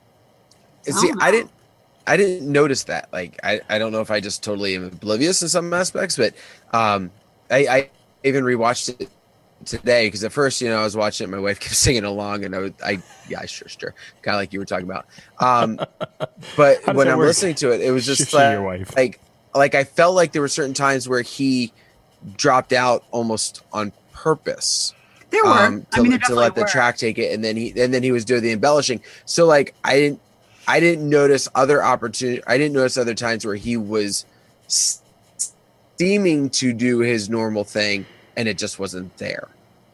See, I, I didn't, I didn't notice that. Like, I, I don't know if I just totally am oblivious in some aspects, but um, I, I even rewatched it today, because at first, you know, I was watching it, my wife kept singing along, and I, would, I yeah, sure, sure, kind of like you were talking about. Um, but when I'm work? listening to it, it was just like, your wife. like, like I felt like there were certain times where he dropped out almost on purpose. There were, um, to, I mean, to let the were. track take it, and then he, and then he was doing the embellishing. So like, I didn't, I didn't notice other opportunity. I didn't notice other times where he was seeming to do his normal thing, and it just wasn't there.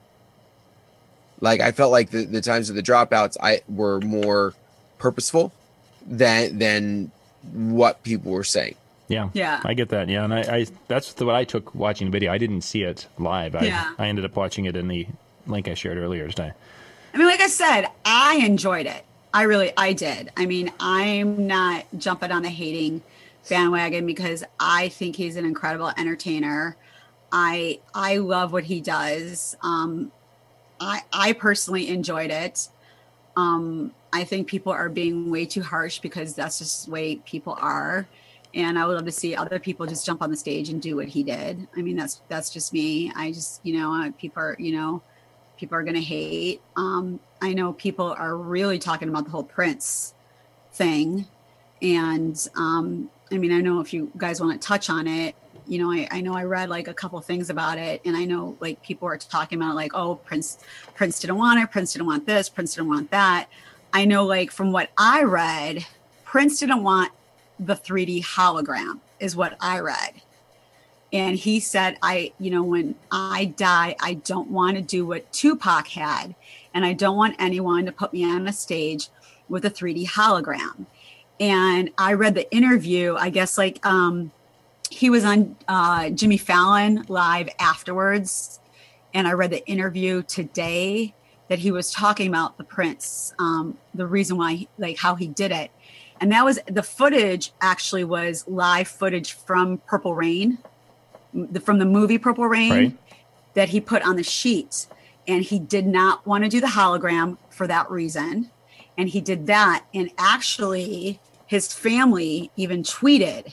Like I felt like the, the times of the dropouts I were more purposeful than than what people were saying. Yeah, yeah, I get that. Yeah, and I, I that's the, what I took watching the video. I didn't see it live. I, yeah. I ended up watching it in the link I shared earlier today. I mean, like I said, I enjoyed it. I really, I did. I mean, I'm not jumping on the hating bandwagon because I think he's an incredible entertainer. I I love what he does. Um, I I personally enjoyed it. Um, I think people are being way too harsh because that's just the way people are. And I would love to see other people just jump on the stage and do what he did. I mean, that's that's just me. I just, you know, people are, you know, people are going to hate. Um, I know people are really talking about the whole Prince thing. And um, I mean, I know if you guys want to touch on it, you know, I, I know I read like a couple things about it, and I know like people are talking about like, oh, Prince, Prince didn't want it. Prince didn't want this. Prince didn't want that. I know like from what I read, Prince didn't want the three D hologram is what I read. And he said, I, you know, when I die, I don't want to do what Tupac had. And I don't want anyone to put me on a stage with a three D hologram. And I read the interview, I guess like um, he was on uh, Jimmy Fallon live afterwards. and I read the interview today that he was talking about the Prince, um, the reason why, he, like how he did it. And that was, the footage actually was live footage from Purple Rain, the, from the movie Purple Rain, Right. that he put on the sheet. And he did not want to do the hologram for that reason. And he did that. And actually his family even tweeted,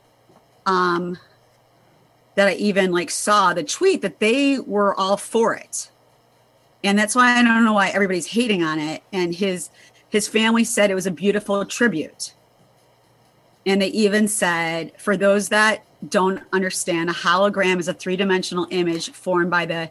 um, that I even like saw the tweet that they were all for it. And that's why I don't know why everybody's hating on it. And his his family said it was a beautiful tribute. And they even said, for those that don't understand, a hologram is a three-dimensional image formed by the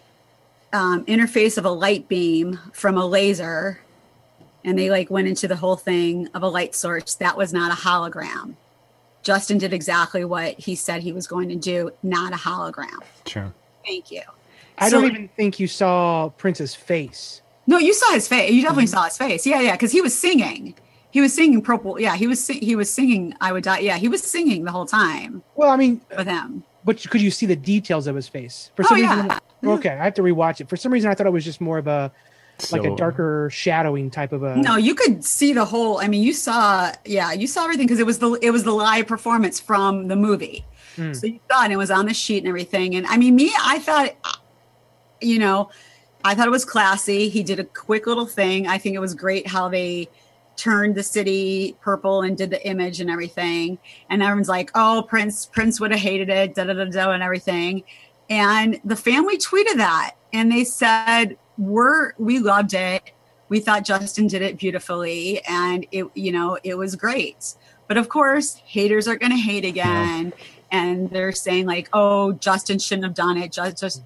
um, interface of a light beam from a laser. And they like went into the whole thing of a light source. That was not a hologram. Justin did exactly what he said he was going to do, not a hologram. Sure. Thank you. I So- don't even think you saw Prince's face. No, you saw his face. You definitely Mhm. saw his face. Yeah, yeah, because he was singing. He was singing Purple. Yeah, he was sing- he was singing I Would Die. Yeah, he was singing the whole time Well, I mean, with him. but could you see the details of his face? For Oh, some yeah. reason, okay, I have to rewatch it. For some reason, I thought it was just more of a like So- a darker shadowing type of a. No, you could see the whole. I mean, you saw. Yeah, you saw everything because it was the it was the live performance from the movie. Mm. So you saw it. And it was on the sheet and everything. And I mean, me, I thought, you know, I thought it was classy. He did a quick little thing. I think it was great how they turned the city purple and did the image and everything. And everyone's like, oh, Prince, Prince would have hated it, da da da da, and everything. And the family tweeted that, and they said, we're we loved it. We thought Justin did it beautifully, and it, you know, it was great. But of course, haters are going to hate again, and they're saying like, "Oh, Justin shouldn't have done it." Just, just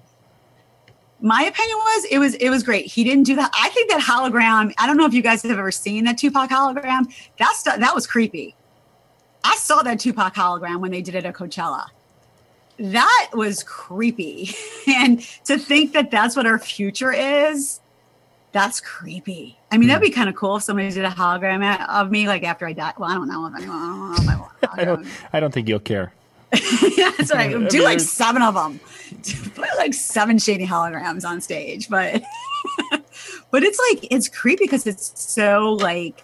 my opinion was it was it was great. He didn't do that. I think that hologram. I don't know if you guys have ever seen that Tupac hologram. That stuff that was creepy. I saw that Tupac hologram when they did it at Coachella. That was creepy, and to think that that's what our future is. That's creepy. I mean, that'd be kind of cool if somebody did a hologram of me, like after I die. Well, I don't know if anyone. I don't know if I want. I don't. I don't think you'll care. Yeah, that's right. I mean, Do like there's- seven of them. Put like seven shady holograms on stage, but but it's like it's creepy because it's so like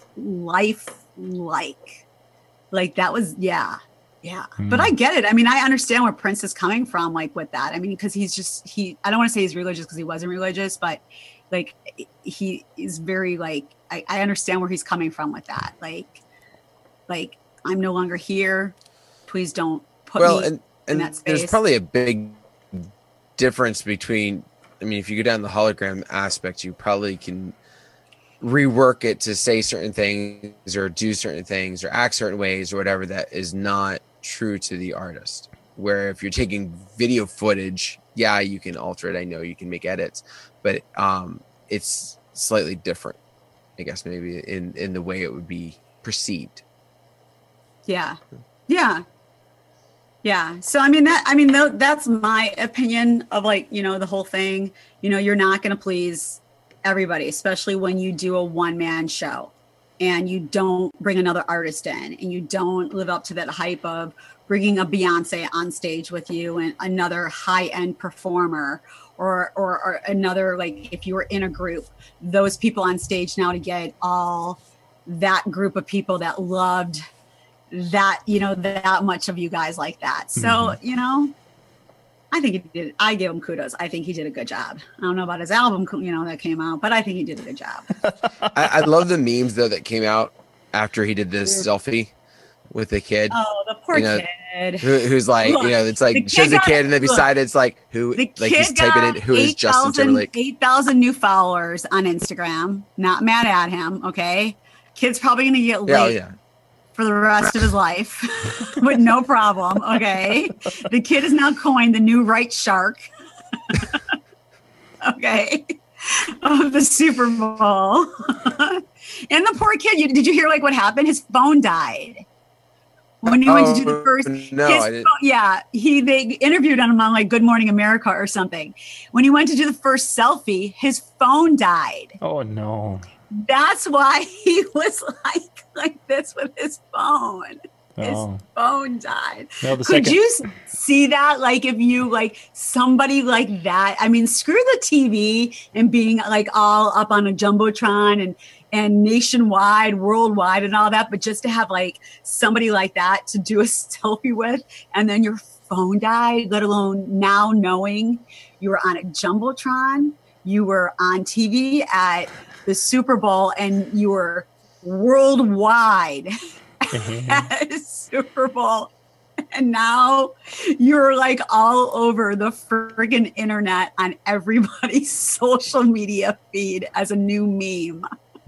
life-like. Like that was yeah. Yeah, but I get it. I mean, I understand where Prince is coming from, like with that. I mean, because he's just he. I don't want to say he's religious because he wasn't religious, but like he is very like. I, I understand where he's coming from with that. Like, like I'm no longer here. Please don't put Well, me and, in and that there's space. probably a big difference between, I mean, if you go down the hologram aspect, you probably can rework it to say certain things or do certain things or act certain ways or whatever that is not true to the artist. Where if you're taking video footage, yeah, you can alter it. I know you can make edits, but um, it's slightly different, I guess, maybe in, in the way it would be perceived. Yeah. Yeah. Yeah. So, I mean, that, I mean, th- that's my opinion of like, you know, the whole thing. You know, you're not going to please everybody, especially when you do a one man show and you don't bring another artist in and you don't live up to that hype of bringing a Beyonce on stage with you and another high end performer or, or, or another, like if you were in a group, those people on stage now to get all that group of people that loved that, you know, that much of you guys like that. So, mm-hmm. you know, I think he did. I give him kudos. I think he did a good job. I don't know about his album, you know, that came out, but I think he did a good job. I, I love the memes though that came out after he did this selfie with the kid. Oh, the poor you know, kid. Who, who's like, Look, you know, it's like shows got, a kid, and then beside look, it, it's like who, the like kid he's typing in who is Justin Timberlake. eight thousand new followers on Instagram. Not mad at him. Okay, kid's probably gonna get late. Yeah, oh, yeah. For the rest of his life with no problem. Okay. The kid is now coined the new right shark. Okay. Of the Super Bowl. And the poor kid, you, did you hear like what happened? His phone died. When he oh, went to do the first, no, his I didn't. Phone, yeah, he they interviewed him on like Good Morning America or something. When he went to do the first selfie, his phone died. Oh no! That's why he was like like this with his phone. His Oh. phone died. No, the Could second- you s- see that? Like, if you like somebody like that, I mean, screw the T V and being like all up on a jumbotron and and nationwide, worldwide, and all that, but just to have like somebody like that to do a selfie with, and then your phone died. Let alone now knowing you were on a jumbotron, you were on T V at the Super Bowl, and you were worldwide. At a Super Bowl, and now you're like all over the friggin' internet on everybody's social media feed as a new meme.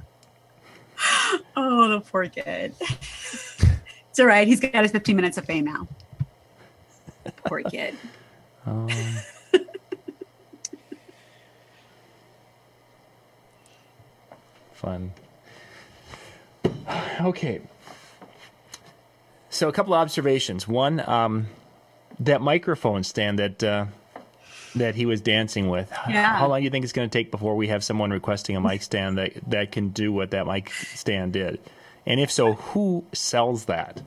Oh, the poor kid. It's all right. He's got his fifteen minutes of fame now. Poor kid. Um, fun. Okay. So a couple of observations. One, um, that microphone stand that uh, that he was dancing with. Yeah. How long do you think it's going to take before we have someone requesting a mic stand that that can do what that mic stand did? And if so, who sells that?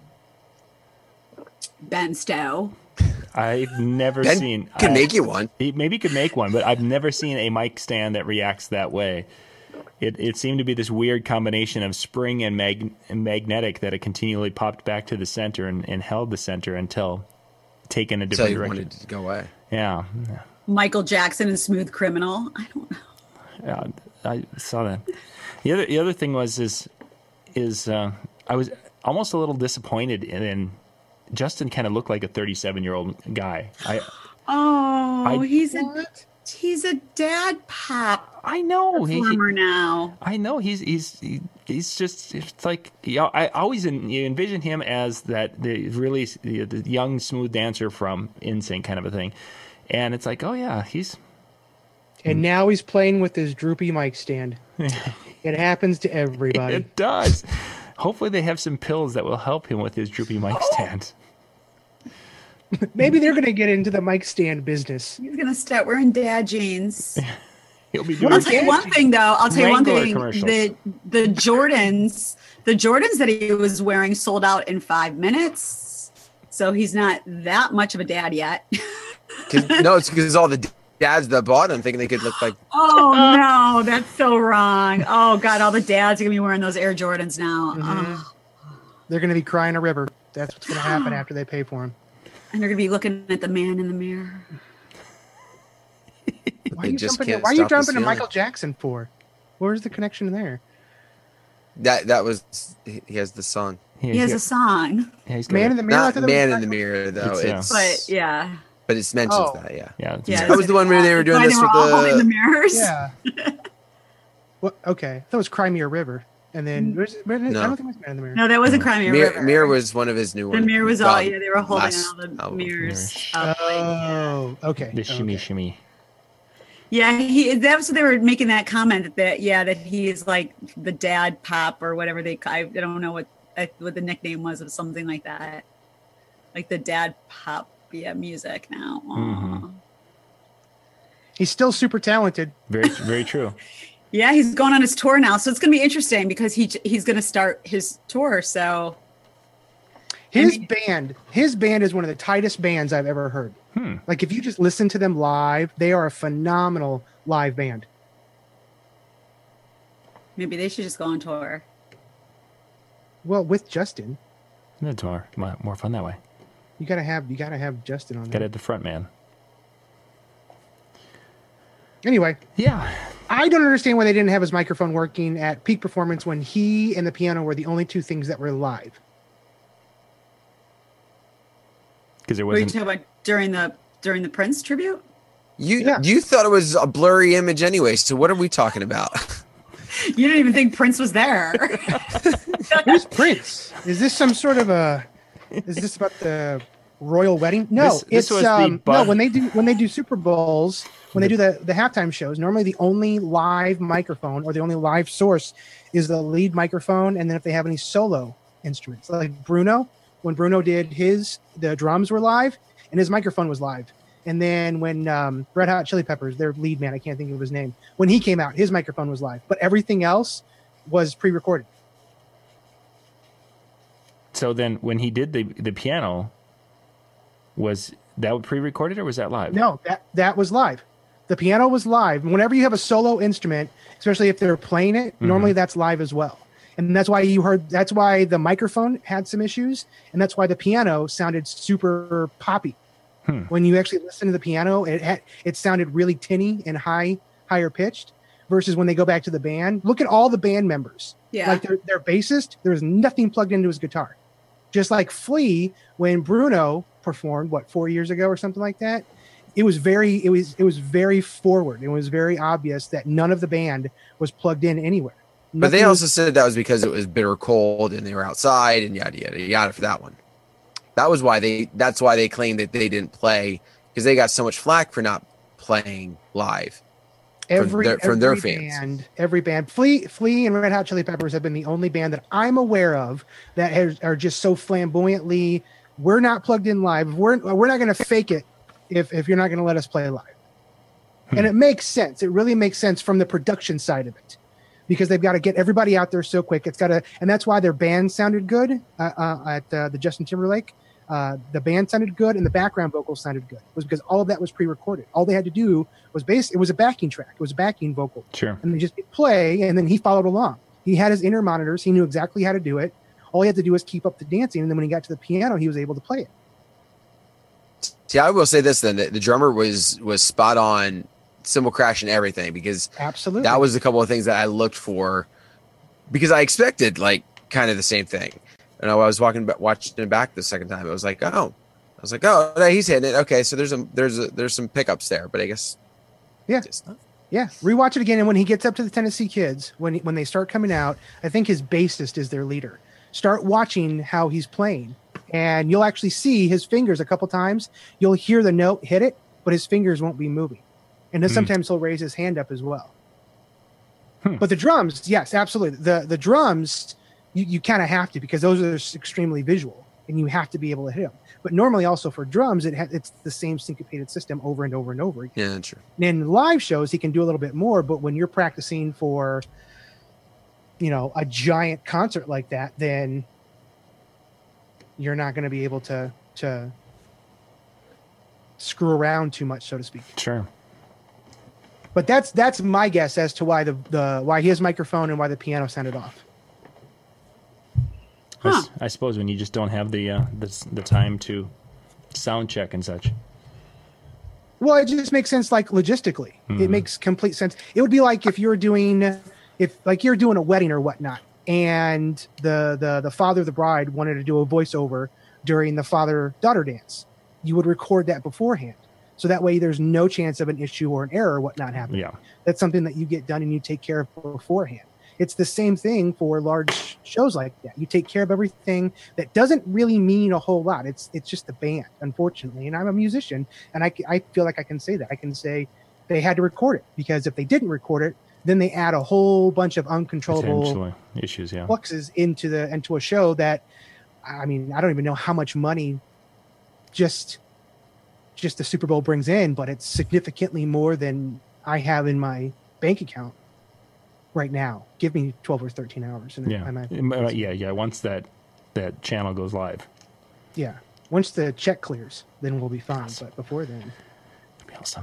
Ben Stowe. I've never Ben seen. can I- make you one. He maybe could make one, but I've never seen a mic stand that reacts that way. It it seemed to be this weird combination of spring and, mag, and magnetic that it continually popped back to the center and, and held the center until taken a Until different you direction. wanted to go away. Yeah, Michael Jackson and Smooth Criminal. I don't know. yeah, I saw that. The other the other thing was is is uh, I was almost a little disappointed in, in Justin. Kind of looked like a thirty-seven year old guy. I Oh, I- he's a he's a dad pop I know he, he- performer now. I know he's he's he, he's just it's like you know, I always en, you envision him as that the really the, the young smooth dancer from N Sync kind of a thing, and it's like oh yeah he's And now he's playing with his droopy mic stand. It happens to everybody. it does. Hopefully they have some pills that will help him with his droopy mic stand. Maybe they're going to get into the mic stand business. He's gonna start wearing dad jeans. He'll be What doing is I'll tell you one thing though. I'll tell you one Wrangler thing. commercials. The the Jordans, the Jordans that he was wearing sold out in five minutes. So he's not that much of a dad yet. 'Cause- no, it's because all the dads that bought them thinking they could look like. Oh no, that's so wrong. Oh god, all the dads are gonna be wearing those Air Jordans now. Mhm. Oh. They're going to be crying a river. That's what's going to happen after they pay for them. And they're gonna be looking at the man in the mirror. Why are They you just jumping, can't why are you stop this jumping to feeling. Michael Jackson for? Where's the connection there? That that was he he has the song. Yeah, He has got- a song, yeah, he's got Man a- in the Mirror? I Not thought that was Man in Michael- the Mirror though. It's, It's, uh, but yeah, but it mentions Oh. that. Yeah. yeah, it's- yeah. That was the one where they were doing Why this they were with all holding the the. mirrors. Yeah. Well, okay. I thought it was Cry Me a River. And then, where's, where, I No. don't think it was Man in the Mirror. No, that wasn't Crimea Mirror, River. Mirror was one of his new the ones. mirror was all God, yeah. They were holding last all the album. mirrors. Up, like, yeah. Oh, okay. the shimmy okay. shimmy. Yeah, he. That was what they were making that comment that, that yeah, that he is like the dad pop or whatever they. I don't know what what the nickname was or something like that, like the dad pop yeah music now. Aw. Mhm. He's still super talented. Very very true. Yeah, he's going on his tour now, so it's going to be interesting because he he's going to start his tour. So His I mean- band, his band is one of the tightest bands I've ever heard. Hmm. Like if you just listen to them live, they are a phenomenal live band. maybe they should just go on tour. Well, with Justin, That's more more more fun that way. you gotta have you gotta have Justin on Got there. it the front man. Anyway, Yeah. I don't understand why they didn't have his microphone working at peak performance when he and the piano were the only two things that were live. Because there What are you wasn't. talking about during the during the Prince tribute? You Yeah. you thought it was a blurry image anyway. So what are we talking about? You didn't even think Prince was there. Who's Prince? Is this some sort of a? Is this about the royal wedding? No, This- this it's was the um, bu- no. When they do when they do Super Bowls, when they do the the halftime shows, normally the only live microphone or the only live source is the lead microphone, and then if they have any solo instruments, like Bruno, when Bruno did his, the drums were live and his microphone was live. And then when um, Red Hot Chili Peppers, their lead man, I can't think of his name, when he came out, his microphone was live, but everything else was pre-recorded. So then, when he did the the piano, was that pre-recorded or was that live? No, that that was live. The piano was live. Whenever you have a solo instrument, especially if they're playing it, mm-hmm. normally that's live as well. And that's why you heard. That's why the microphone had some issues, and that's why the piano sounded super poppy. Hmm. When you actually listen to the piano, it had, it sounded really tinny and high, higher pitched. Versus when they go back to the band, look at all the band members. Yeah, like their their bassist, there was nothing plugged into his guitar. Just like Flea, when Bruno performed, what four years ago or something like that, it was very it was it was very forward. It was very obvious that none of the band was plugged in anywhere. Nothing but they also was, said that was because it was bitter cold and they were outside and yada yada yada for that one. That was why they. That's why they claimed that they didn't play because they got so much flack for not playing live. Every, from their, from every their fans. band, every band, Flea, Flea, and Red Hot Chili Peppers have been the only band that I'm aware of that has, are just so flamboyantly. We're not plugged in live. We're we're not going to fake it if if you're not going to let us play live. Hmm. And it makes sense. It really makes sense from the production side of it, because they've got to get everybody out there so quick. It's got to, and that's why their band sounded good uh, uh, at uh, the Justin Timberlake. Uh, the band sounded good and the background vocals sounded good. It was because all of that was pre-recorded. All they had to do was base. It was a backing track. It was a backing vocal. Sure. And they just hit play, and then he followed along. He had his inner monitors. He knew exactly how to do it. All he had to do was keep up the dancing, and then when he got to the piano, he was able to play it. See, I will say this then: the, the drummer was was spot on, cymbal crash and everything, because absolutely that was a couple of things that I looked for, because I expected like kind of the same thing. And I was walking back, watching it back the second time. I was like, oh, I was like, oh, he's hitting it. Okay, so there's a there's a there's some pickups there, but I guess, yeah, just not. Yeah. Rewatch it again, and when he gets up to the Tennessee Kids, when when they start coming out, I think his bassist is their leader. Start watching how he's playing, and you'll actually see his fingers a couple times. You'll hear the note hit it, but his fingers won't be moving, and then hmm. sometimes he'll raise his hand up as well. Hmm. But the drums, yes, absolutely. The the drums. You, you kind of have to, because those are extremely visual and you have to be able to hit them. But normally also for drums, it ha- it's the same syncopated system over and over and over again. Yeah, true. And in live shows, he can do a little bit more. But when you're practicing for, you know, a giant concert like that, then you're not going to be able to to screw around too much, so to speak. Sure. But that's that's my guess as to why the, the why his microphone and why the piano sounded off. Huh. I, I suppose when you just don't have the, uh, the the time to sound check and such. Well, it just makes sense, like logistically. Mm-hmm. It makes complete sense. It would be like if you're doing, if like you're doing a wedding or whatnot, and the the the father of the bride wanted to do a voiceover during the father-daughter dance. You would record that beforehand, so that way there's no chance of an issue or an error or whatnot happening. Yeah, that's something that you get done and you take care of beforehand. It's the same thing for large shows like that. You take care of everything that doesn't really mean a whole lot. It's it's just the band, unfortunately. And I'm a musician, and I, I feel like I can say that. I can say they had to record it, because if they didn't record it, then they add a whole bunch of uncontrollable issues, yeah, fluxes into the into a show that, I mean, I don't even know how much money just just the Super Bowl brings in, but it's significantly more than I have in my bank account right now. Give me twelve or thirteen hours. And yeah. I might, yeah. Yeah. Once that, that channel goes live. Yeah. Once the check clears, then we'll be fine. But before then, it'll be awesome.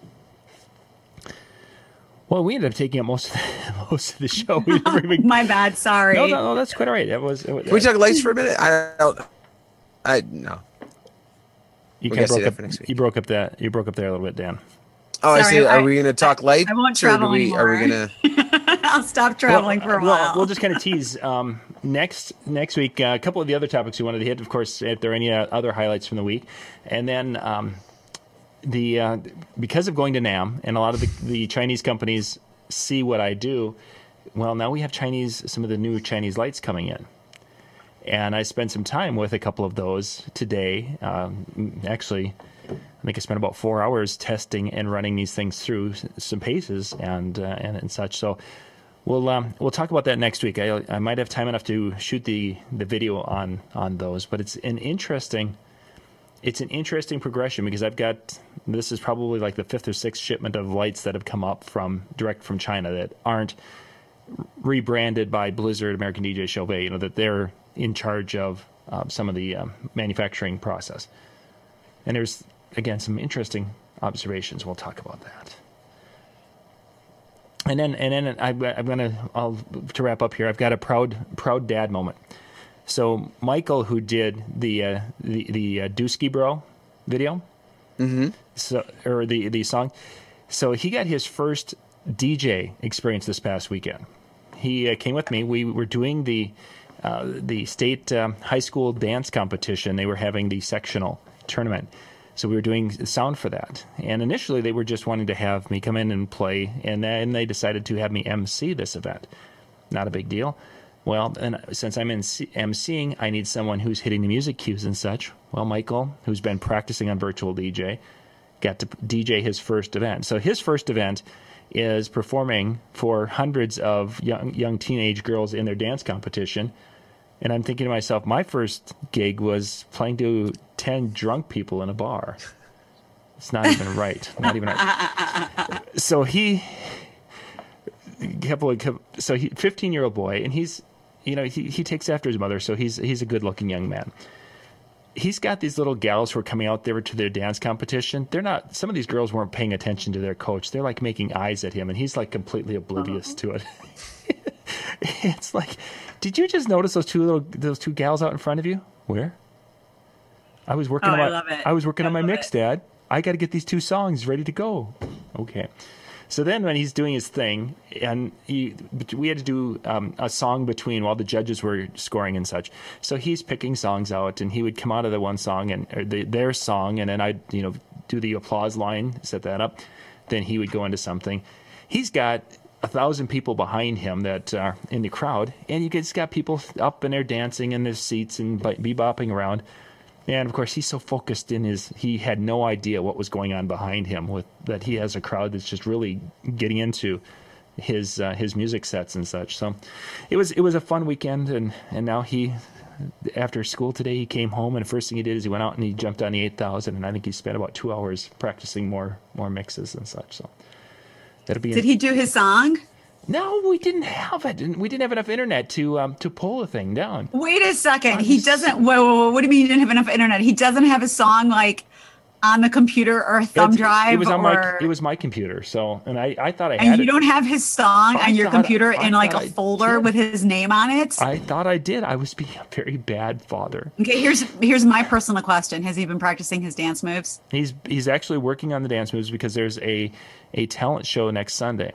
Well, we ended up taking up most of the, most of the show. We never even... My bad. Sorry. No, no, no, that's quite all right. It was. It was Can we talk lights for a minute? I don't. I no. You we kind of broke up. next week. You broke up that. You broke up there a little bit, Dan. Oh, Sorry, I see. Are I, we going to talk lights? I won't travel we, anymore. Are we going to? I'll stop traveling well, for a well, while. We'll just kind of tease um, next next week. Uh, a couple of the other topics we wanted to hit, of course, if there are any uh, other highlights from the week, and then um, the uh, because of going to NAMM and a lot of the, the Chinese companies see what I do. Well, now we have Chinese some of the new Chinese lights coming in. And I spent some time with a couple of those today. Um, actually, I think I spent about four hours testing and running these things through some paces and uh, and, and such. So we'll um, we'll talk about that next week. I, I might have time enough to shoot the, the video on on those. But it's an interesting it's an interesting progression, because I've got this is probably like the fifth or sixth shipment of lights that have come up from direct from China that aren't rebranded by Blizzard, American D J, Chauvet. You know, that they're in charge of uh, some of the um, manufacturing process. And there's, again, some interesting observations. We'll talk about that. And then, and then I, I'm gonna, I'll to wrap up here. I've got a proud, proud dad moment. So Michael, who did the uh, the the uh, Dusky Bro video, Mm-hmm. so or the the song, so he got his first D J experience this past weekend. He uh, came with me. We were doing the uh, the state um, high school dance competition. They were having the sectional tournament. So we were doing sound for that. And initially they were just wanting to have me come in and play, and then they decided to have me M C this event. Not a big deal. Well, and since I'm in MCing, I need someone who's hitting the music cues and such. Well, Michael, who's been practicing on Virtual D J, got to D J his first event. So his first event is performing for hundreds of young young teenage girls in their dance competition. And I'm thinking to myself, my first gig was playing to ten drunk people in a bar. It's not even right. Not even right. So he, so he, fifteen-year-old boy, and he's, you know, he, he takes after his mother, so he's he's a good-looking young man. He's got these little gals who are coming out there to their dance competition. They're not, some of these girls weren't paying attention to their coach. They're like making eyes at him, and he's like completely oblivious to it. It's like, did you just notice those two little those two gals out in front of you? Where? I was working Oh, on my I love it. I was working I on my love mix, it. Dad. I got to get these two songs ready to go. Okay. So then when he's doing his thing, and he, we had to do um, a song between while the judges were scoring and such. So he's picking songs out, and he would come out of the one song and or the, their song, and then I'd you know do the applause line, set that up. Then he would go into something. He's got a thousand people behind him that are in the crowd, and you just got people up and they're dancing in their seats and bebopping around. And of course, he's so focused in his, he had no idea what was going on behind him. With that, he has a crowd that's just really getting into his uh, his music sets and such. So it was it was a fun weekend, and and now he, after school today, he came home, and the first thing he did is he went out and he jumped on the eight thousand, and I think he spent about two hours practicing more more mixes and such. So that'll be. Did he do his song? No, we didn't have it. We didn't have enough internet to um, to pull the thing down. Wait a second. He doesn't. Whoa, whoa, whoa, what do you mean he didn't have enough internet? He doesn't have a song like on the computer or a thumb It's- drive. It was on or, my it was my computer. So, and I, I thought I had and you it. don't have his song I on your thought- computer I in like thought a I folder did. with his name on it. I thought I did. I was being a very bad father. Okay, here's here's my personal question. Has he been practicing his dance moves? He's he's actually working on the dance moves because there's a a talent show next Sunday.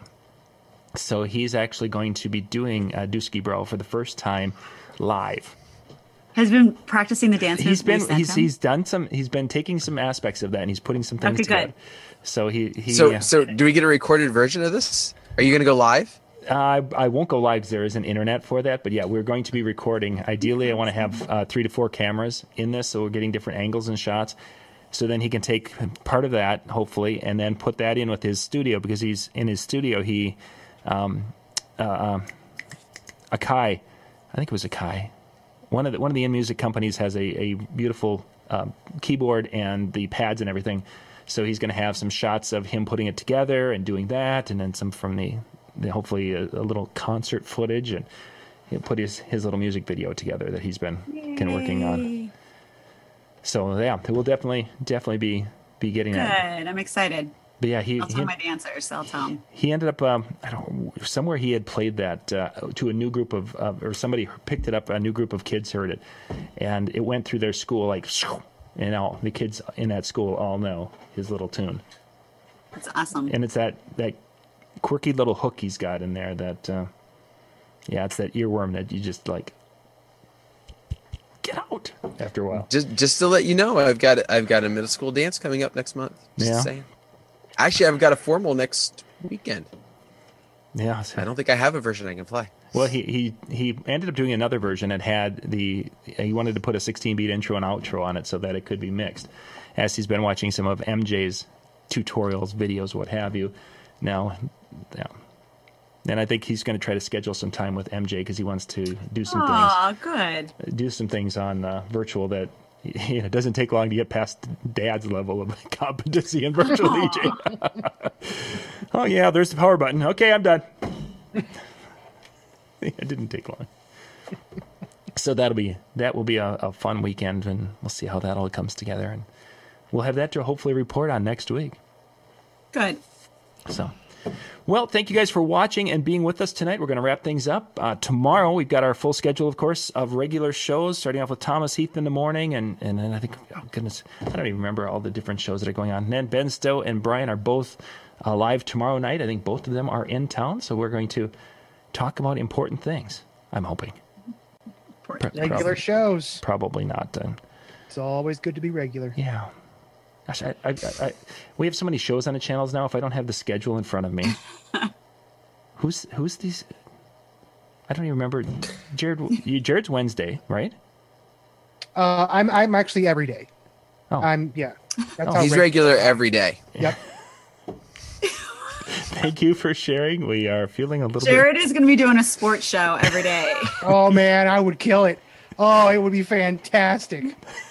So he's actually going to be doing uh, Dusky Bro for the first time live. Has been practicing the dance moves. He's been we sent he's him? he's done some he's been taking some aspects of that and he's putting some things Okay, good. together. So he he So, uh, so do we get a recorded version of this? Are you going to go live? I I won't go live. There isn't internet for that, but yeah, we're going to be recording. Ideally, I want to have uh, three to four cameras in this, so we're getting different angles and shots. So then he can take part of that, hopefully, and then put that in with his studio, because he's in his studio. He, um, uh, um, Akai, I think it was Akai. One of the one of the in music companies has a a beautiful um, keyboard and the pads and everything. So he's going to have some shots of him putting it together and doing that, and then some from the, the hopefully a, a little concert footage, and he'll put his, his little music video together that he's been kind of working on. Yay. So yeah, we'll definitely definitely be be getting Good. that. I'm excited. But yeah, he I'll tell he, my dancers. I'll tell them. he ended up um, I don't somewhere he had played that uh, to a new group of uh, or somebody picked it up. A new group of kids heard it, and it went through their school like, and all the kids in that school all know his little tune. That's awesome. And it's that that quirky little hook he's got in there that uh, yeah, it's that earworm that you just like get out after a while. Just just to let you know, I've got I've got a middle school dance coming up next month. Just Yeah. saying. Actually, I've got a formal next weekend. Yeah, so- I don't think I have a version I can play. Well, he, he he ended up doing another version that had the he wanted to put a sixteen beat intro and outro on it so that it could be mixed. As he's been watching some of M J's tutorials, videos, what have you. Now, yeah. And I think he's going to try to schedule some time with M J because he wants to do some Aw, good. things, do some things on uh, virtual that. You know, it doesn't take long to get past Dad's level of competency in virtual D J. Oh yeah, there's the power button. Okay, I'm done. It didn't take long. So that'll be that will be a, a fun weekend, and we'll see how that all comes together, and we'll have that to hopefully report on next week. Good. So, well, thank you guys for watching and being with us tonight. We're going to wrap things up. Uh, tomorrow, we've got our full schedule, of course, of regular shows, starting off with Thomas Heath in the morning. And, and then I think, oh, goodness, I don't even remember all the different shows that are going on. And then Ben Stowe and Brian are both uh, live tomorrow night. I think both of them are in town. So we're going to talk about important things, I'm hoping. Important. Pro- Regular probably, shows. Probably not. Uh, It's always good to be regular. yeah. Gosh, I, I, I, we have so many shows on the channels now. If I don't have the schedule in front of me, who's who's these? I don't even remember. Jared, you, Jared's Wednesday, right? Uh, I'm I'm actually every day. Oh. I'm yeah. That's Oh. how He's reg- regular every day. Yep. Thank you for sharing. We are feeling a little Jared is going to be doing a sports show every day. Oh man, I would kill it. Oh, it would be fantastic.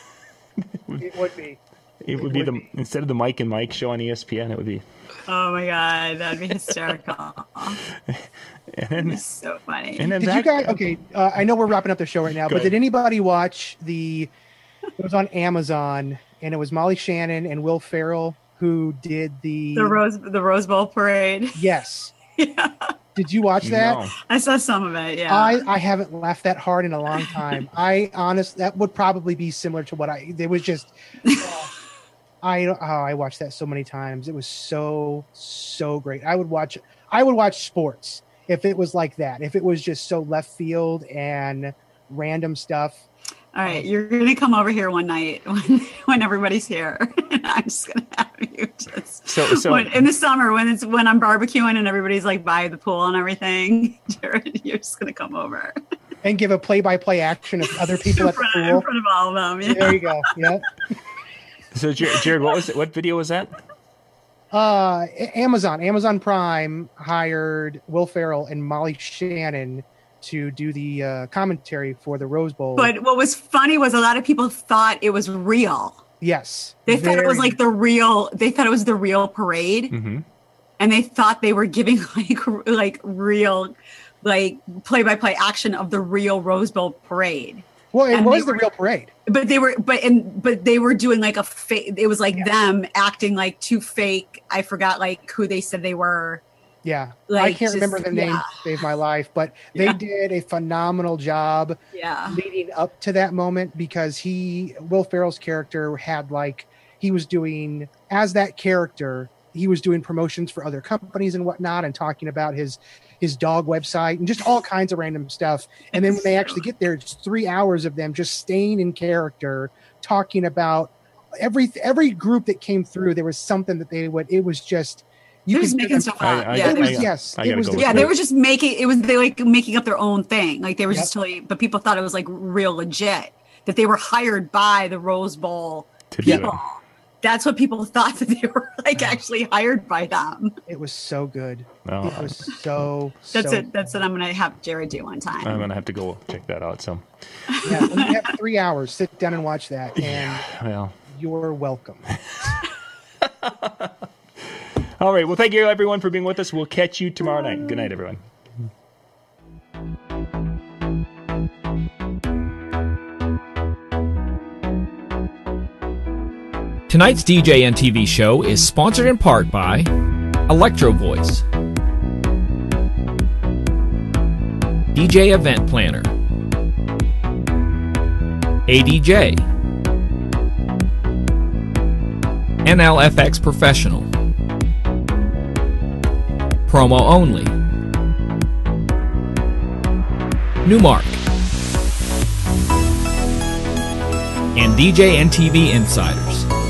It would be. bit. It would be the instead of the Mike and Mike show on E S P N, it would be. Oh my god, that'd be hysterical. And That'd then, be so funny. and then Did that, you guys? Okay, uh, I know we're wrapping up the show right now, Go but ahead. did anybody watch the? It was on Amazon, and it was Molly Shannon and Will Ferrell who did the. the Rose the Rose Bowl parade. Yes. Yeah. Did you watch that? No. I saw some of it. Yeah. I, I haven't laughed that hard in a long time. I honest that would probably be similar to what I. It was just. uh, I oh, I watched that so many times. It was so so great. I would watch. I would watch sports if it was like that. If it was just so left field and random stuff. All right, you're gonna come over here one night when when everybody's here, and I'm just gonna have you just So- so- when, in the summer when it's when I'm barbecuing and everybody's like by the pool and everything. Jared, you're just gonna come over And give a play-by-play action of other people in at the front, in pool. front of all of them. Yeah. There you go. Yeah. So Jared, Jared, what was it? What video was that? Uh, A- Amazon, Amazon Prime hired Will Ferrell and Molly Shannon to do the uh, commentary for the Rose Bowl. But what was funny was a lot of people thought it was real. yes, They thought it was very- like the real. They thought it was the real parade, Mm-hmm. and they thought they were giving like r- like real, like play by play action of the real Rose Bowl parade. well, it and was they the were- real parade. But they were, but and but they were doing like a fake. It was like Yeah. them acting like two fake. I forgot like who they said they were. Yeah, I Like, can't remember just- the name yeah. to save my life, but they Yeah. did a phenomenal job Yeah, leading up to that moment because he, Will Ferrell's character, had like he was doing as that character. He was doing promotions for other companies and whatnot, and talking about his his dog website and just all kinds of random stuff. And then when they actually get there, it's three hours of them just staying in character, talking about every every group that came through. There was something that they would. It was just you they're just could- making stuff I- up. I- yeah, It they was, were- yes, I it gotta was go the with yeah, that. they were just making it was they like making up their own thing. Like they were Yep. just totally, but people thought it was like real legit. That they were hired by the Rose Bowl To do people. it. That's what people thought, that they were like actually hired by them. It was so good. Oh, It was so. That's so it. That's what I'm gonna have Jared do one time. I'm gonna have to go check that out. So, Yeah, when you have three hours, sit down and watch that, and well, you're welcome. all right. Well, thank you everyone for being with us. We'll catch you tomorrow night. Good night, everyone. Tonight's D J N T V show is sponsored in part by Electro Voice, D J Event Planner, A D J, N L F X Professional, Promo Only, Newmark, and D J N T V Insiders.